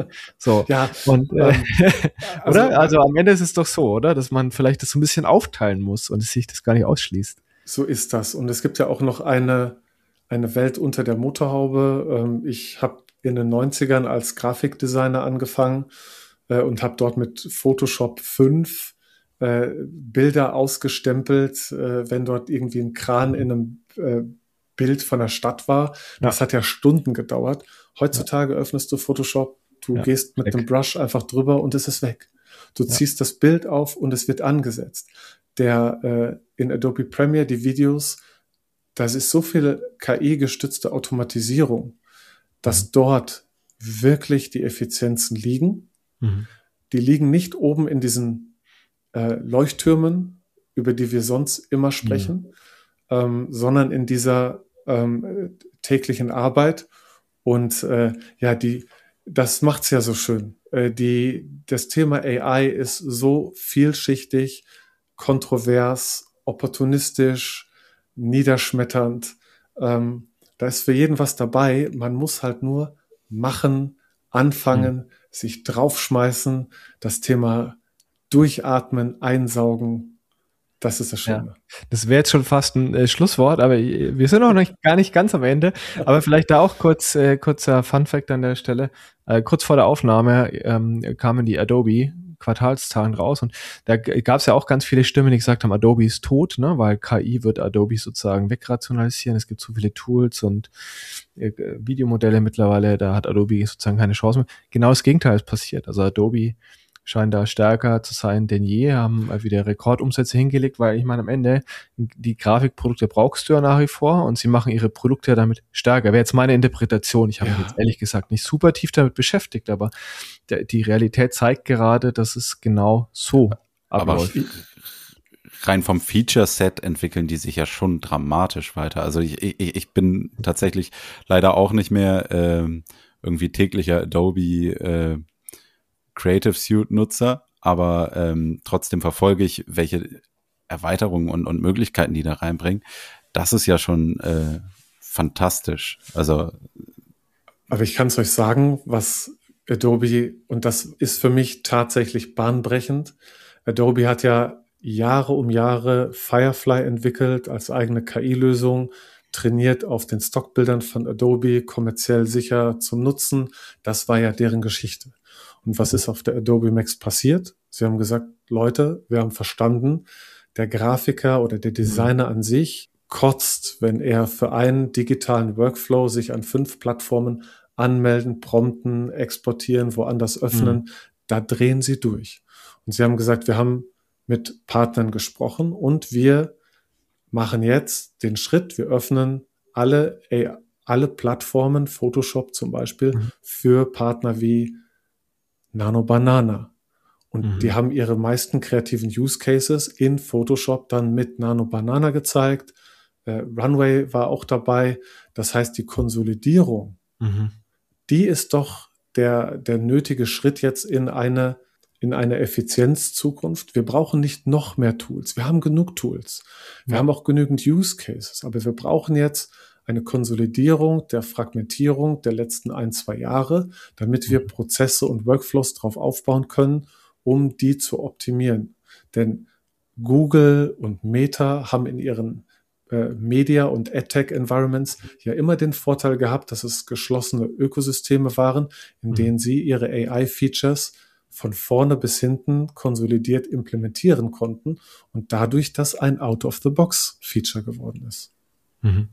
so, ja, und äh, also, oder? Also am Ende ist es doch so, oder? Dass man vielleicht das so ein bisschen aufteilen muss und es sich das gar nicht ausschließt. So ist das. Und es gibt ja auch noch eine, eine Welt unter der Motorhaube. Ich habe in den neunzigern als Grafikdesigner angefangen äh, und habe dort mit Photoshop fünf äh, Bilder ausgestempelt, äh, wenn dort irgendwie ein Kran in einem äh, Bild von der Stadt war. Ja. Das hat ja Stunden gedauert. Heutzutage ja. öffnest du Photoshop, du ja. gehst mit weg. dem Brush einfach drüber und es ist weg. Du ja. ziehst das Bild auf und es wird angesetzt. Der äh, in Adobe Premiere, die Videos, das ist so viel K I-gestützte Automatisierung, dass mhm. dort wirklich die Effizienzen liegen. Mhm. Die liegen nicht oben in diesen äh, Leuchttürmen, über die wir sonst immer sprechen, mhm. ähm, sondern in dieser ähm, täglichen Arbeit. Und äh, ja, die, das macht's ja so schön. Äh, die, das Thema A I ist so vielschichtig, kontrovers, opportunistisch, niederschmetternd. Ähm, da ist für jeden was dabei. Man muss halt nur machen, anfangen, mhm. sich draufschmeißen, das Thema durchatmen, einsaugen. Das ist das Schöne. Ja, das wäre jetzt schon fast ein äh, Schlusswort, aber wir sind auch noch nicht, gar nicht ganz am Ende. Aber vielleicht da auch kurz äh, kurzer Funfact an der Stelle. Äh, kurz vor der Aufnahme ähm, kamen die Adobe Quartalszahlen raus und da gab es ja auch ganz viele Stimmen, die gesagt haben, Adobe ist tot, ne, weil K I wird Adobe sozusagen wegrationalisieren. Es gibt zu viele Tools und äh, Videomodelle mittlerweile, da hat Adobe sozusagen keine Chance mehr. Genau das Gegenteil ist passiert. Also Adobe scheint da stärker zu sein denn je, haben wieder Rekordumsätze hingelegt, weil ich meine, am Ende, die Grafikprodukte brauchst du ja nach wie vor und sie machen ihre Produkte damit stärker. Wäre jetzt meine Interpretation. Ich habe ja. mich jetzt ehrlich gesagt nicht super tief damit beschäftigt, aber der, die Realität zeigt gerade, dass es genau so abläuft. Aber rein vom Feature-Set entwickeln die sich ja schon dramatisch weiter. Also ich, ich, ich bin tatsächlich leider auch nicht mehr ähm, irgendwie täglicher Adobe äh, Creative Suite-Nutzer, aber ähm, trotzdem verfolge ich, welche Erweiterungen und, und Möglichkeiten die da reinbringen. Das ist ja schon äh, fantastisch. Also, aber ich kann es euch sagen, was Adobe, und das ist für mich tatsächlich bahnbrechend. Adobe hat ja Jahre um Jahre Firefly entwickelt als eigene K I-Lösung, trainiert auf den Stockbildern von Adobe, kommerziell sicher zum Nutzen. Das war ja deren Geschichte. Und was ist auf der Adobe Max passiert? Sie haben gesagt, Leute, wir haben verstanden, der Grafiker oder der Designer an sich kotzt, wenn er für einen digitalen Workflow sich an fünf Plattformen anmelden, prompten, exportieren, woanders öffnen. Mhm. Da drehen sie durch. Und sie haben gesagt, wir haben mit Partnern gesprochen und wir machen jetzt den Schritt, wir öffnen alle, ey, alle Plattformen, Photoshop zum Beispiel, mhm. für Partner wie Nano Banana. Und mhm. die haben ihre meisten kreativen Use Cases in Photoshop dann mit Nano Banana gezeigt. Äh, Runway war auch dabei. Das heißt, die Konsolidierung, mhm. die ist doch der, der nötige Schritt jetzt in eine, in eine Effizienzzukunft. Wir brauchen nicht noch mehr Tools. Wir haben genug Tools. Wir ja. haben auch genügend Use Cases. Aber wir brauchen jetzt eine Konsolidierung der Fragmentierung der letzten ein, zwei Jahre, damit wir Prozesse und Workflows drauf aufbauen können, um die zu optimieren. Denn Google und Meta haben in ihren äh, Media- und AdTech-Environments ja immer den Vorteil gehabt, dass es geschlossene Ökosysteme waren, in mhm. denen sie ihre A I-Features von vorne bis hinten konsolidiert implementieren konnten und dadurch das ein Out-of-the-Box-Feature geworden ist. Mhm.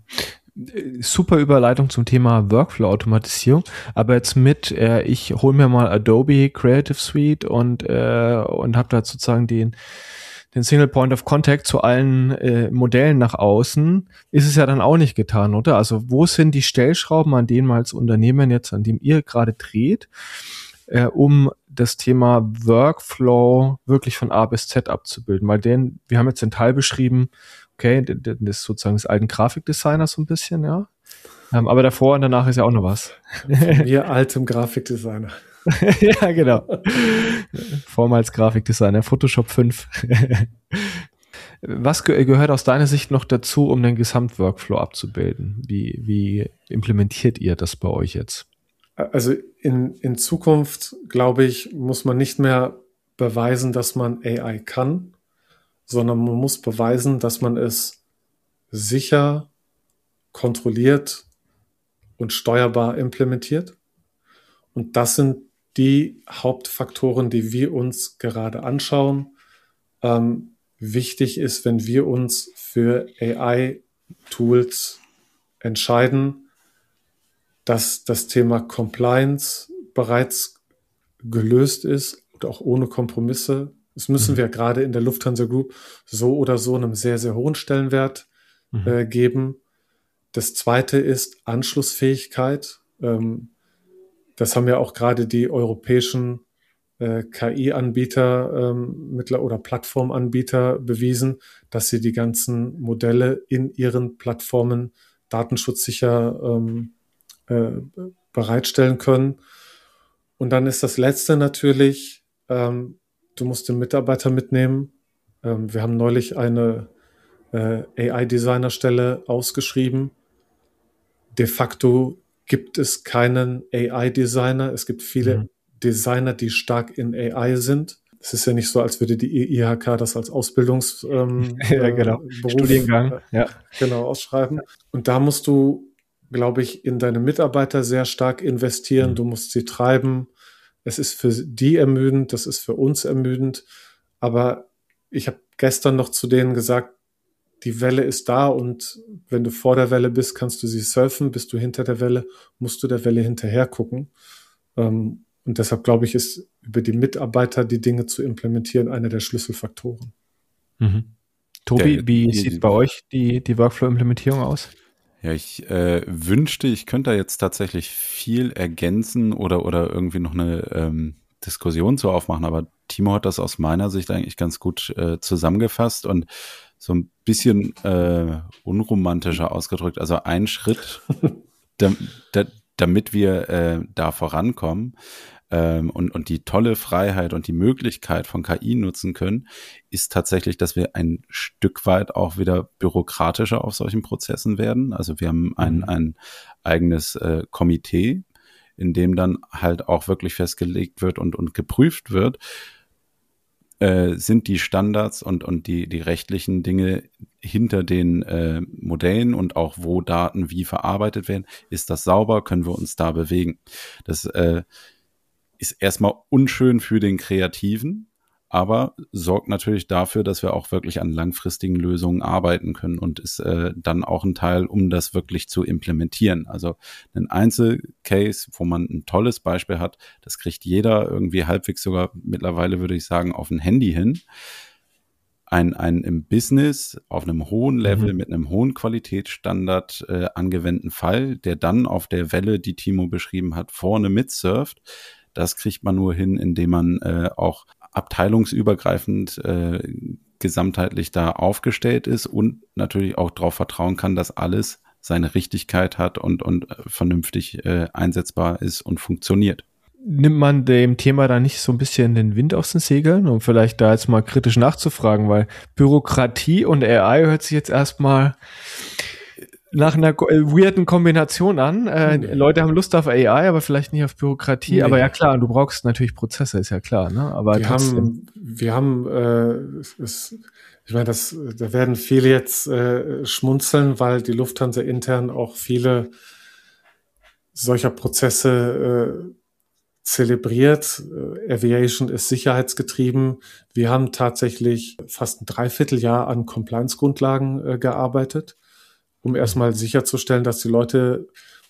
Super Überleitung zum Thema Workflow-Automatisierung, aber jetzt mit, äh, ich hole mir mal Adobe Creative Suite und äh, und habe da sozusagen den den Single Point of Contact zu allen äh, Modellen nach außen, ist es ja dann auch nicht getan, oder? Also wo sind die Stellschrauben, an denen man als Unternehmen jetzt, an dem ihr gerade dreht, äh, um das Thema Workflow wirklich von A bis Z abzubilden? Weil den, wir haben jetzt den Teil beschrieben, okay, das ist sozusagen des alten Grafikdesigners so ein bisschen, ja. Ähm, aber davor und danach ist ja auch noch was. Von mir altem Grafikdesigner. Ja, genau. Vormals Grafikdesigner, Photoshop fünf. Was ge- gehört aus deiner Sicht noch dazu, um den Gesamtworkflow abzubilden? Wie, wie implementiert ihr das bei euch jetzt? Also in, in Zukunft, glaube ich, muss man nicht mehr beweisen, dass man A I kann, sondern man muss beweisen, dass man es sicher, kontrolliert und steuerbar implementiert. Und das sind die Hauptfaktoren, die wir uns gerade anschauen. Ähm, wichtig ist, wenn wir uns für A I-Tools entscheiden, dass das Thema Compliance bereits gelöst ist und auch ohne Kompromisse. Das müssen mhm. wir gerade in der Lufthansa Group so oder so einem sehr, sehr hohen Stellenwert mhm. äh, geben. Das zweite ist Anschlussfähigkeit. Ähm, das haben ja auch gerade die europäischen äh, K I-Anbieter ähm, mittler- oder Plattformanbieter bewiesen, dass sie die ganzen Modelle in ihren Plattformen datenschutzsicher ähm, äh, bereitstellen können. Und dann ist das Letzte natürlich, ähm, du musst den Mitarbeiter mitnehmen. Ähm, wir haben neulich eine äh, A I-Designerstelle ausgeschrieben. De facto gibt es keinen A I-Designer. Es gibt viele mhm. Designer, die stark in A I sind. Es ist ja nicht so, als würde die I H K das als Ausbildungs ähm, ja, genau. Beruf, Studiengang äh, ja. genau, ausschreiben. Und da musst du, glaube ich, in deine Mitarbeiter sehr stark investieren. Mhm. Du musst sie treiben. Es ist für die ermüdend, das ist für uns ermüdend. Aber ich habe gestern noch zu denen gesagt, die Welle ist da und wenn du vor der Welle bist, kannst du sie surfen. Bist du hinter der Welle, musst du der Welle hinterher gucken. Und deshalb, glaube ich, ist über die Mitarbeiter die Dinge zu implementieren einer der Schlüsselfaktoren. Mhm. Tobi, der, wie die, sieht die, bei euch die, die Workflow-Implementierung aus? Ja, ich äh, wünschte, ich könnte da jetzt tatsächlich viel ergänzen oder, oder irgendwie noch eine ähm, Diskussion zu aufmachen, aber Timo hat das aus meiner Sicht eigentlich ganz gut äh, zusammengefasst und so ein bisschen äh, unromantischer ausgedrückt. Also ein Schritt, da, da, damit wir äh, da vorankommen ähm, und, und die tolle Freiheit und die Möglichkeit von K I nutzen können, ist tatsächlich, dass wir ein Stück weit auch wieder bürokratischer auf solchen Prozessen werden. Also wir haben ein, ein eigenes äh, Komitee, in dem dann halt auch wirklich festgelegt wird und, und geprüft wird, äh, sind die Standards und, und die, die rechtlichen Dinge hinter den äh, Modellen und auch wo Daten wie verarbeitet werden. Ist das sauber? Können wir uns da bewegen? Das äh, ist erstmal unschön für den Kreativen, aber sorgt natürlich dafür, dass wir auch wirklich an langfristigen Lösungen arbeiten können und ist äh, dann auch ein Teil, um das wirklich zu implementieren. Also ein Einzelcase, wo man ein tolles Beispiel hat, das kriegt jeder irgendwie halbwegs sogar mittlerweile, würde ich sagen, auf ein Handy hin. Ein, ein im Business auf einem hohen Level, mhm. mit einem hohen Qualitätsstandard äh, angewendeten Fall, der dann auf der Welle, die Timo beschrieben hat, vorne mitsurft. Das kriegt man nur hin, indem man äh, auch abteilungsübergreifend äh, gesamtheitlich da aufgestellt ist und natürlich auch darauf vertrauen kann, dass alles seine Richtigkeit hat und, und vernünftig äh, einsetzbar ist und funktioniert. Nimmt man dem Thema da nicht so ein bisschen den Wind aus den Segeln, um vielleicht da jetzt mal kritisch nachzufragen, weil Bürokratie und A I hört sich jetzt erstmal nach einer weirden Kombination an. Äh, nee. Leute haben Lust auf A I, aber vielleicht nicht auf Bürokratie. Nee. Aber ja klar, du brauchst natürlich Prozesse, ist ja klar. Ne? Aber wir haben, wir haben, äh, es, ich meine, das, da werden viele jetzt äh, schmunzeln, weil die Lufthansa intern auch viele solcher Prozesse äh, zelebriert. Äh, Aviation ist sicherheitsgetrieben. Wir haben tatsächlich fast ein Dreivierteljahr an Compliance-Grundlagen äh, gearbeitet, um erstmal sicherzustellen, dass die Leute,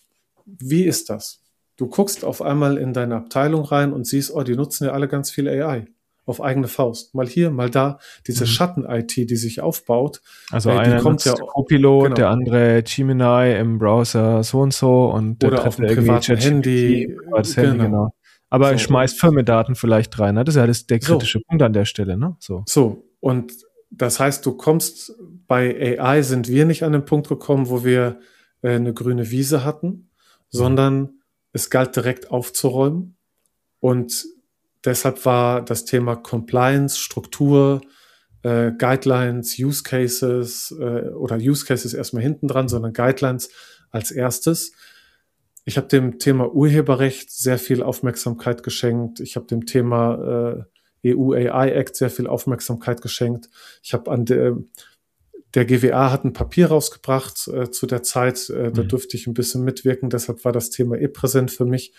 wie ist das? Du guckst auf einmal in deine Abteilung rein und siehst, oh, die nutzen ja alle ganz viel A I auf eigene Faust. Mal hier, mal da. Diese mhm. Schatten-I T, die sich aufbaut. Also äh, die einer kommt ja Copilot, genau. der andere Gemini im Browser so und so und oder auf dem privaten Handy. Privates Handy, genau. genau. Aber so. Schmeißt Firmendaten vielleicht rein. Ne? Das ist ja das, der kritische so. Punkt an der Stelle. Ne? So. so, und das heißt, du kommst, bei A I sind wir nicht an den Punkt gekommen, wo wir äh, eine grüne Wiese hatten, sondern es galt direkt aufzuräumen. Und deshalb war das Thema Compliance, Struktur, äh, Guidelines, Use Cases äh, oder Use Cases erstmal hinten dran, sondern Guidelines als erstes. Ich habe dem Thema Urheberrecht sehr viel Aufmerksamkeit geschenkt. Ich habe dem Thema äh, E U A I Act sehr viel Aufmerksamkeit geschenkt. Ich habe an der, der G W A hat ein Papier rausgebracht äh, zu der Zeit, äh, da mhm. durfte ich ein bisschen mitwirken, deshalb war das Thema eh präsent für mich.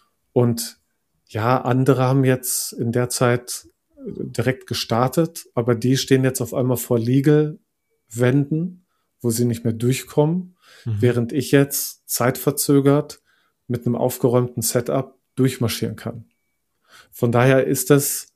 Und ja, andere haben jetzt in der Zeit direkt gestartet, aber die stehen jetzt auf einmal vor Legal-Wänden, wo sie nicht mehr durchkommen, mhm. während ich jetzt zeitverzögert mit einem aufgeräumten Setup durchmarschieren kann. Von daher ist das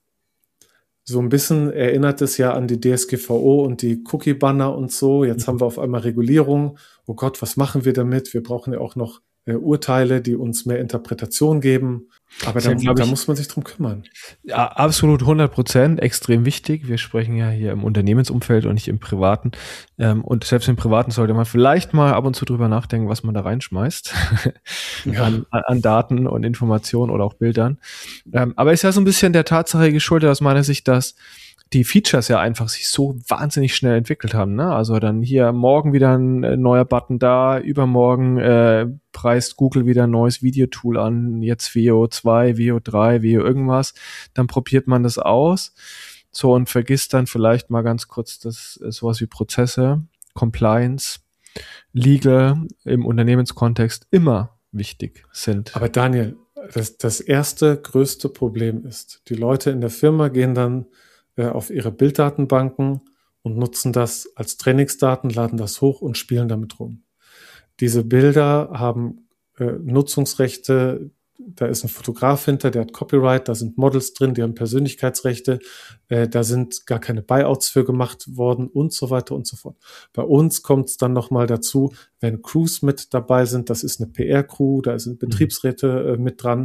so ein bisschen, erinnert es ja an die D S G V O und die Cookie-Banner und so. Jetzt mhm. haben wir auf einmal Regulierung. Oh Gott, was machen wir damit? Wir brauchen ja auch noch äh, Urteile, die uns mehr Interpretation geben. Aber da, ja, da muss man sich drum kümmern. Ja, absolut hundert Prozent, extrem wichtig. Wir sprechen ja hier im Unternehmensumfeld und nicht im Privaten. Ähm, und selbst im Privaten sollte man vielleicht mal ab und zu drüber nachdenken, was man da reinschmeißt ja. an, an Daten und Informationen oder auch Bildern. Ähm, aber ist ja so ein bisschen der Tatsache geschuldet aus meiner Sicht, dass die Features ja einfach sich so wahnsinnig schnell entwickelt haben, ne? Also dann hier morgen wieder ein äh, neuer Button da, übermorgen äh, preist Google wieder ein neues Videotool an, jetzt V O zwei, V O drei, V O irgendwas, dann probiert man das aus, so und vergisst dann vielleicht mal ganz kurz das äh, sowas wie Prozesse, Compliance, Legal im Unternehmenskontext immer wichtig sind. Aber Daniel, das, das erste größte Problem ist, die Leute in der Firma gehen dann auf ihre Bilddatenbanken und nutzen das als Trainingsdaten, laden das hoch und spielen damit rum. Diese Bilder haben äh, Nutzungsrechte, da ist ein Fotograf hinter, der hat Copyright, da sind Models drin, die haben Persönlichkeitsrechte, äh, da sind gar keine Buyouts für gemacht worden und so weiter und so fort. Bei uns kommt es dann nochmal dazu, wenn Crews mit dabei sind, das ist eine P R-Crew, da sind Betriebsräte äh, mit dran,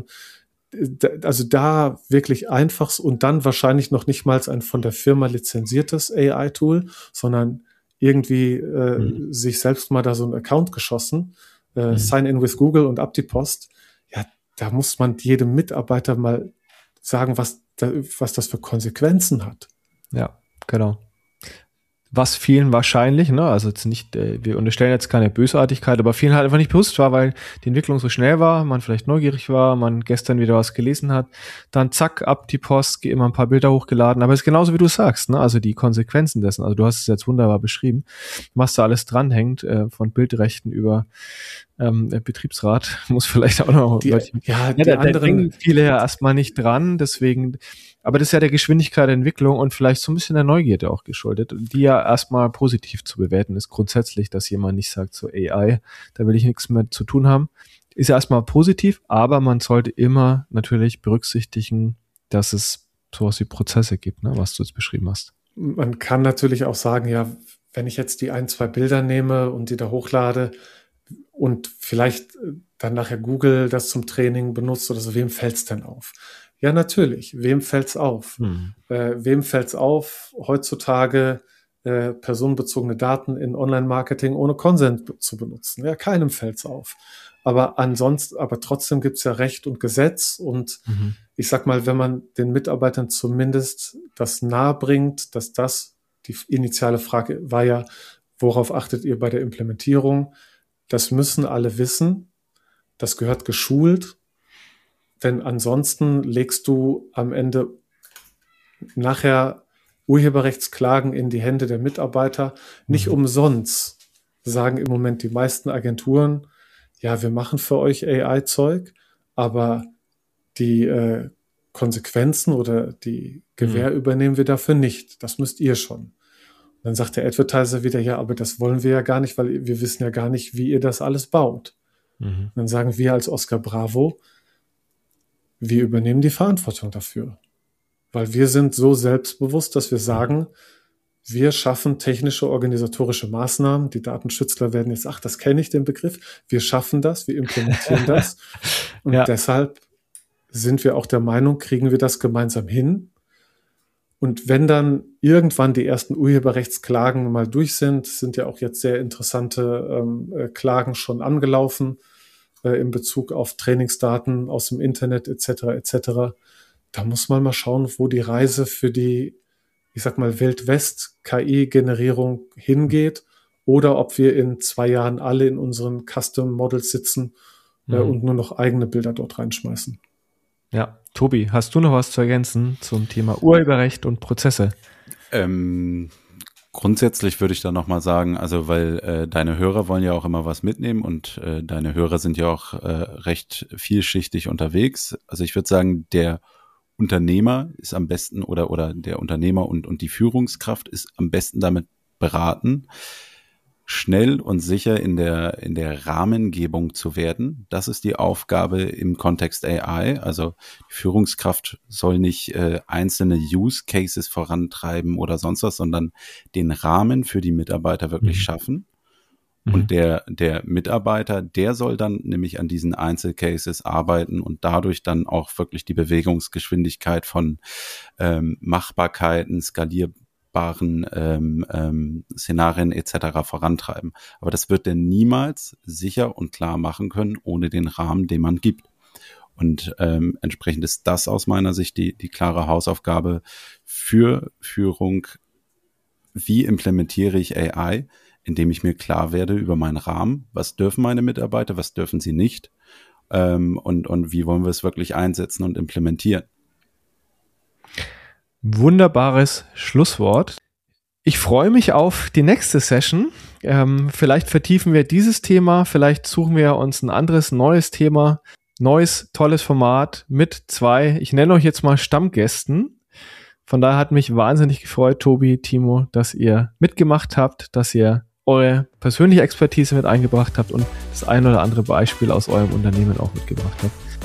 also da wirklich einfach und dann wahrscheinlich noch nicht mal ein von der Firma lizenziertes A I-Tool, sondern irgendwie äh, mhm. sich selbst mal da so einen Account geschossen, äh, Mhm. Sign-in with Google und ab die Post. Ja, da muss man jedem Mitarbeiter mal sagen, was, da, was das für Konsequenzen hat. Ja, genau. Was vielen wahrscheinlich, ne, also jetzt nicht, äh, wir unterstellen jetzt keine Bösartigkeit, aber vielen halt einfach nicht bewusst war, weil die Entwicklung so schnell war, man vielleicht neugierig war, man gestern wieder was gelesen hat, dann zack, ab die Post, immer ein paar Bilder hochgeladen, aber es ist genauso, wie du sagst, ne, also die Konsequenzen dessen, also du hast es jetzt wunderbar beschrieben, was da alles dranhängt, äh, von Bildrechten über ähm, Betriebsrat, muss vielleicht auch noch, Die, Leute, ja, ja, die da, da anderen, denken viele ja erstmal nicht dran, deswegen, aber das ist ja der Geschwindigkeit der Entwicklung und vielleicht so ein bisschen der Neugierde auch geschuldet, die ja erstmal positiv zu bewerten ist, grundsätzlich, dass jemand nicht sagt, so A I, da will ich nichts mehr zu tun haben, ist ja erstmal positiv, aber man sollte immer natürlich berücksichtigen, dass es sowas wie Prozesse gibt, ne, was du jetzt beschrieben hast. man kann natürlich auch sagen, ja, wenn ich jetzt die ein, zwei Bilder nehme und die da hochlade und vielleicht dann nachher Google das zum Training benutzt oder so, wem fällt's denn auf? Ja, natürlich. Wem fällt's auf? Hm. Äh, wem fällt's auf, heutzutage äh, personenbezogene Daten in Online-Marketing ohne Consent zu benutzen? Ja, keinem fällt's auf. Aber ansonsten, aber trotzdem gibt's ja Recht und Gesetz und Mhm. ich sag mal, wenn man den Mitarbeitern zumindest das nahe bringt, dass das, die initiale Frage war ja, worauf achtet ihr bei der Implementierung? Das müssen alle wissen. Das gehört geschult. Denn ansonsten legst du am Ende nachher Urheberrechtsklagen in die Hände der Mitarbeiter. Nicht Mhm. umsonst sagen im Moment die meisten Agenturen, ja, wir machen für euch A I-Zeug, aber die äh, Konsequenzen oder die Gewähr Mhm. übernehmen wir dafür nicht. Das müsst ihr schon. Dann sagt der Advertiser wieder, ja, aber das wollen wir ja gar nicht, weil wir wissen ja gar nicht, wie ihr das alles baut. Mhm. Dann sagen wir als Oscar Bravo, wir übernehmen die Verantwortung dafür. Weil wir sind so selbstbewusst, dass wir sagen, wir schaffen technische, organisatorische Maßnahmen. Die Datenschützler werden jetzt, ach, das kenne ich, den Begriff. Wir schaffen das, wir implementieren das. Und Ja. deshalb sind wir auch der Meinung, kriegen wir das gemeinsam hin. Und wenn dann irgendwann die ersten Urheberrechtsklagen mal durch sind, sind ja auch jetzt sehr interessante ähm, äh, Klagen schon angelaufen äh, in Bezug auf Trainingsdaten aus dem Internet et cetera et cetera. Da muss man mal schauen, wo die Reise für die, ich sag mal, Wildwest-K I-Generierung hingeht oder ob wir in zwei Jahren alle in unseren Custom-Models sitzen äh, Mhm. und nur noch eigene Bilder dort reinschmeißen. Ja, Tobi, hast du noch was zu ergänzen zum Thema Urheberrecht und Prozesse? Ähm, grundsätzlich würde ich da nochmal sagen, also weil äh, deine Hörer wollen ja auch immer was mitnehmen und äh, deine Hörer sind ja auch äh, recht vielschichtig unterwegs. Also ich würde sagen, der Unternehmer ist am besten oder oder der Unternehmer und und die Führungskraft ist am besten damit beraten, schnell und sicher in der in der Rahmengebung zu werden. Das ist die Aufgabe im Kontext A I. Also die Führungskraft soll nicht äh, einzelne Use Cases vorantreiben oder sonst was, sondern den Rahmen für die Mitarbeiter wirklich Mhm. schaffen. Mhm. Und der, der Mitarbeiter, der soll dann nämlich an diesen Einzelcases arbeiten und dadurch dann auch wirklich die Bewegungsgeschwindigkeit von ähm, Machbarkeiten, skalierbaren ähm, ähm, Szenarien et cetera vorantreiben. Aber das wird er niemals sicher und klar machen können, ohne den Rahmen, den man gibt. Und ähm, entsprechend ist das aus meiner Sicht die, die klare Hausaufgabe für Führung. Wie implementiere ich A I? Indem ich mir klar werde über meinen Rahmen, was dürfen meine Mitarbeiter, was dürfen sie nicht ähm, und, und wie wollen wir es wirklich einsetzen und implementieren. Wunderbares Schlusswort. Ich freue mich auf die nächste Session. Ähm, vielleicht vertiefen wir dieses Thema, vielleicht suchen wir uns ein anderes, neues Thema, neues, tolles Format mit zwei, ich nenne euch jetzt mal Stammgästen. Von daher hat mich wahnsinnig gefreut, Tobi, Timo, dass ihr mitgemacht habt, dass ihr eure persönliche Expertise mit eingebracht habt und das ein oder andere Beispiel aus eurem Unternehmen auch mitgebracht habt.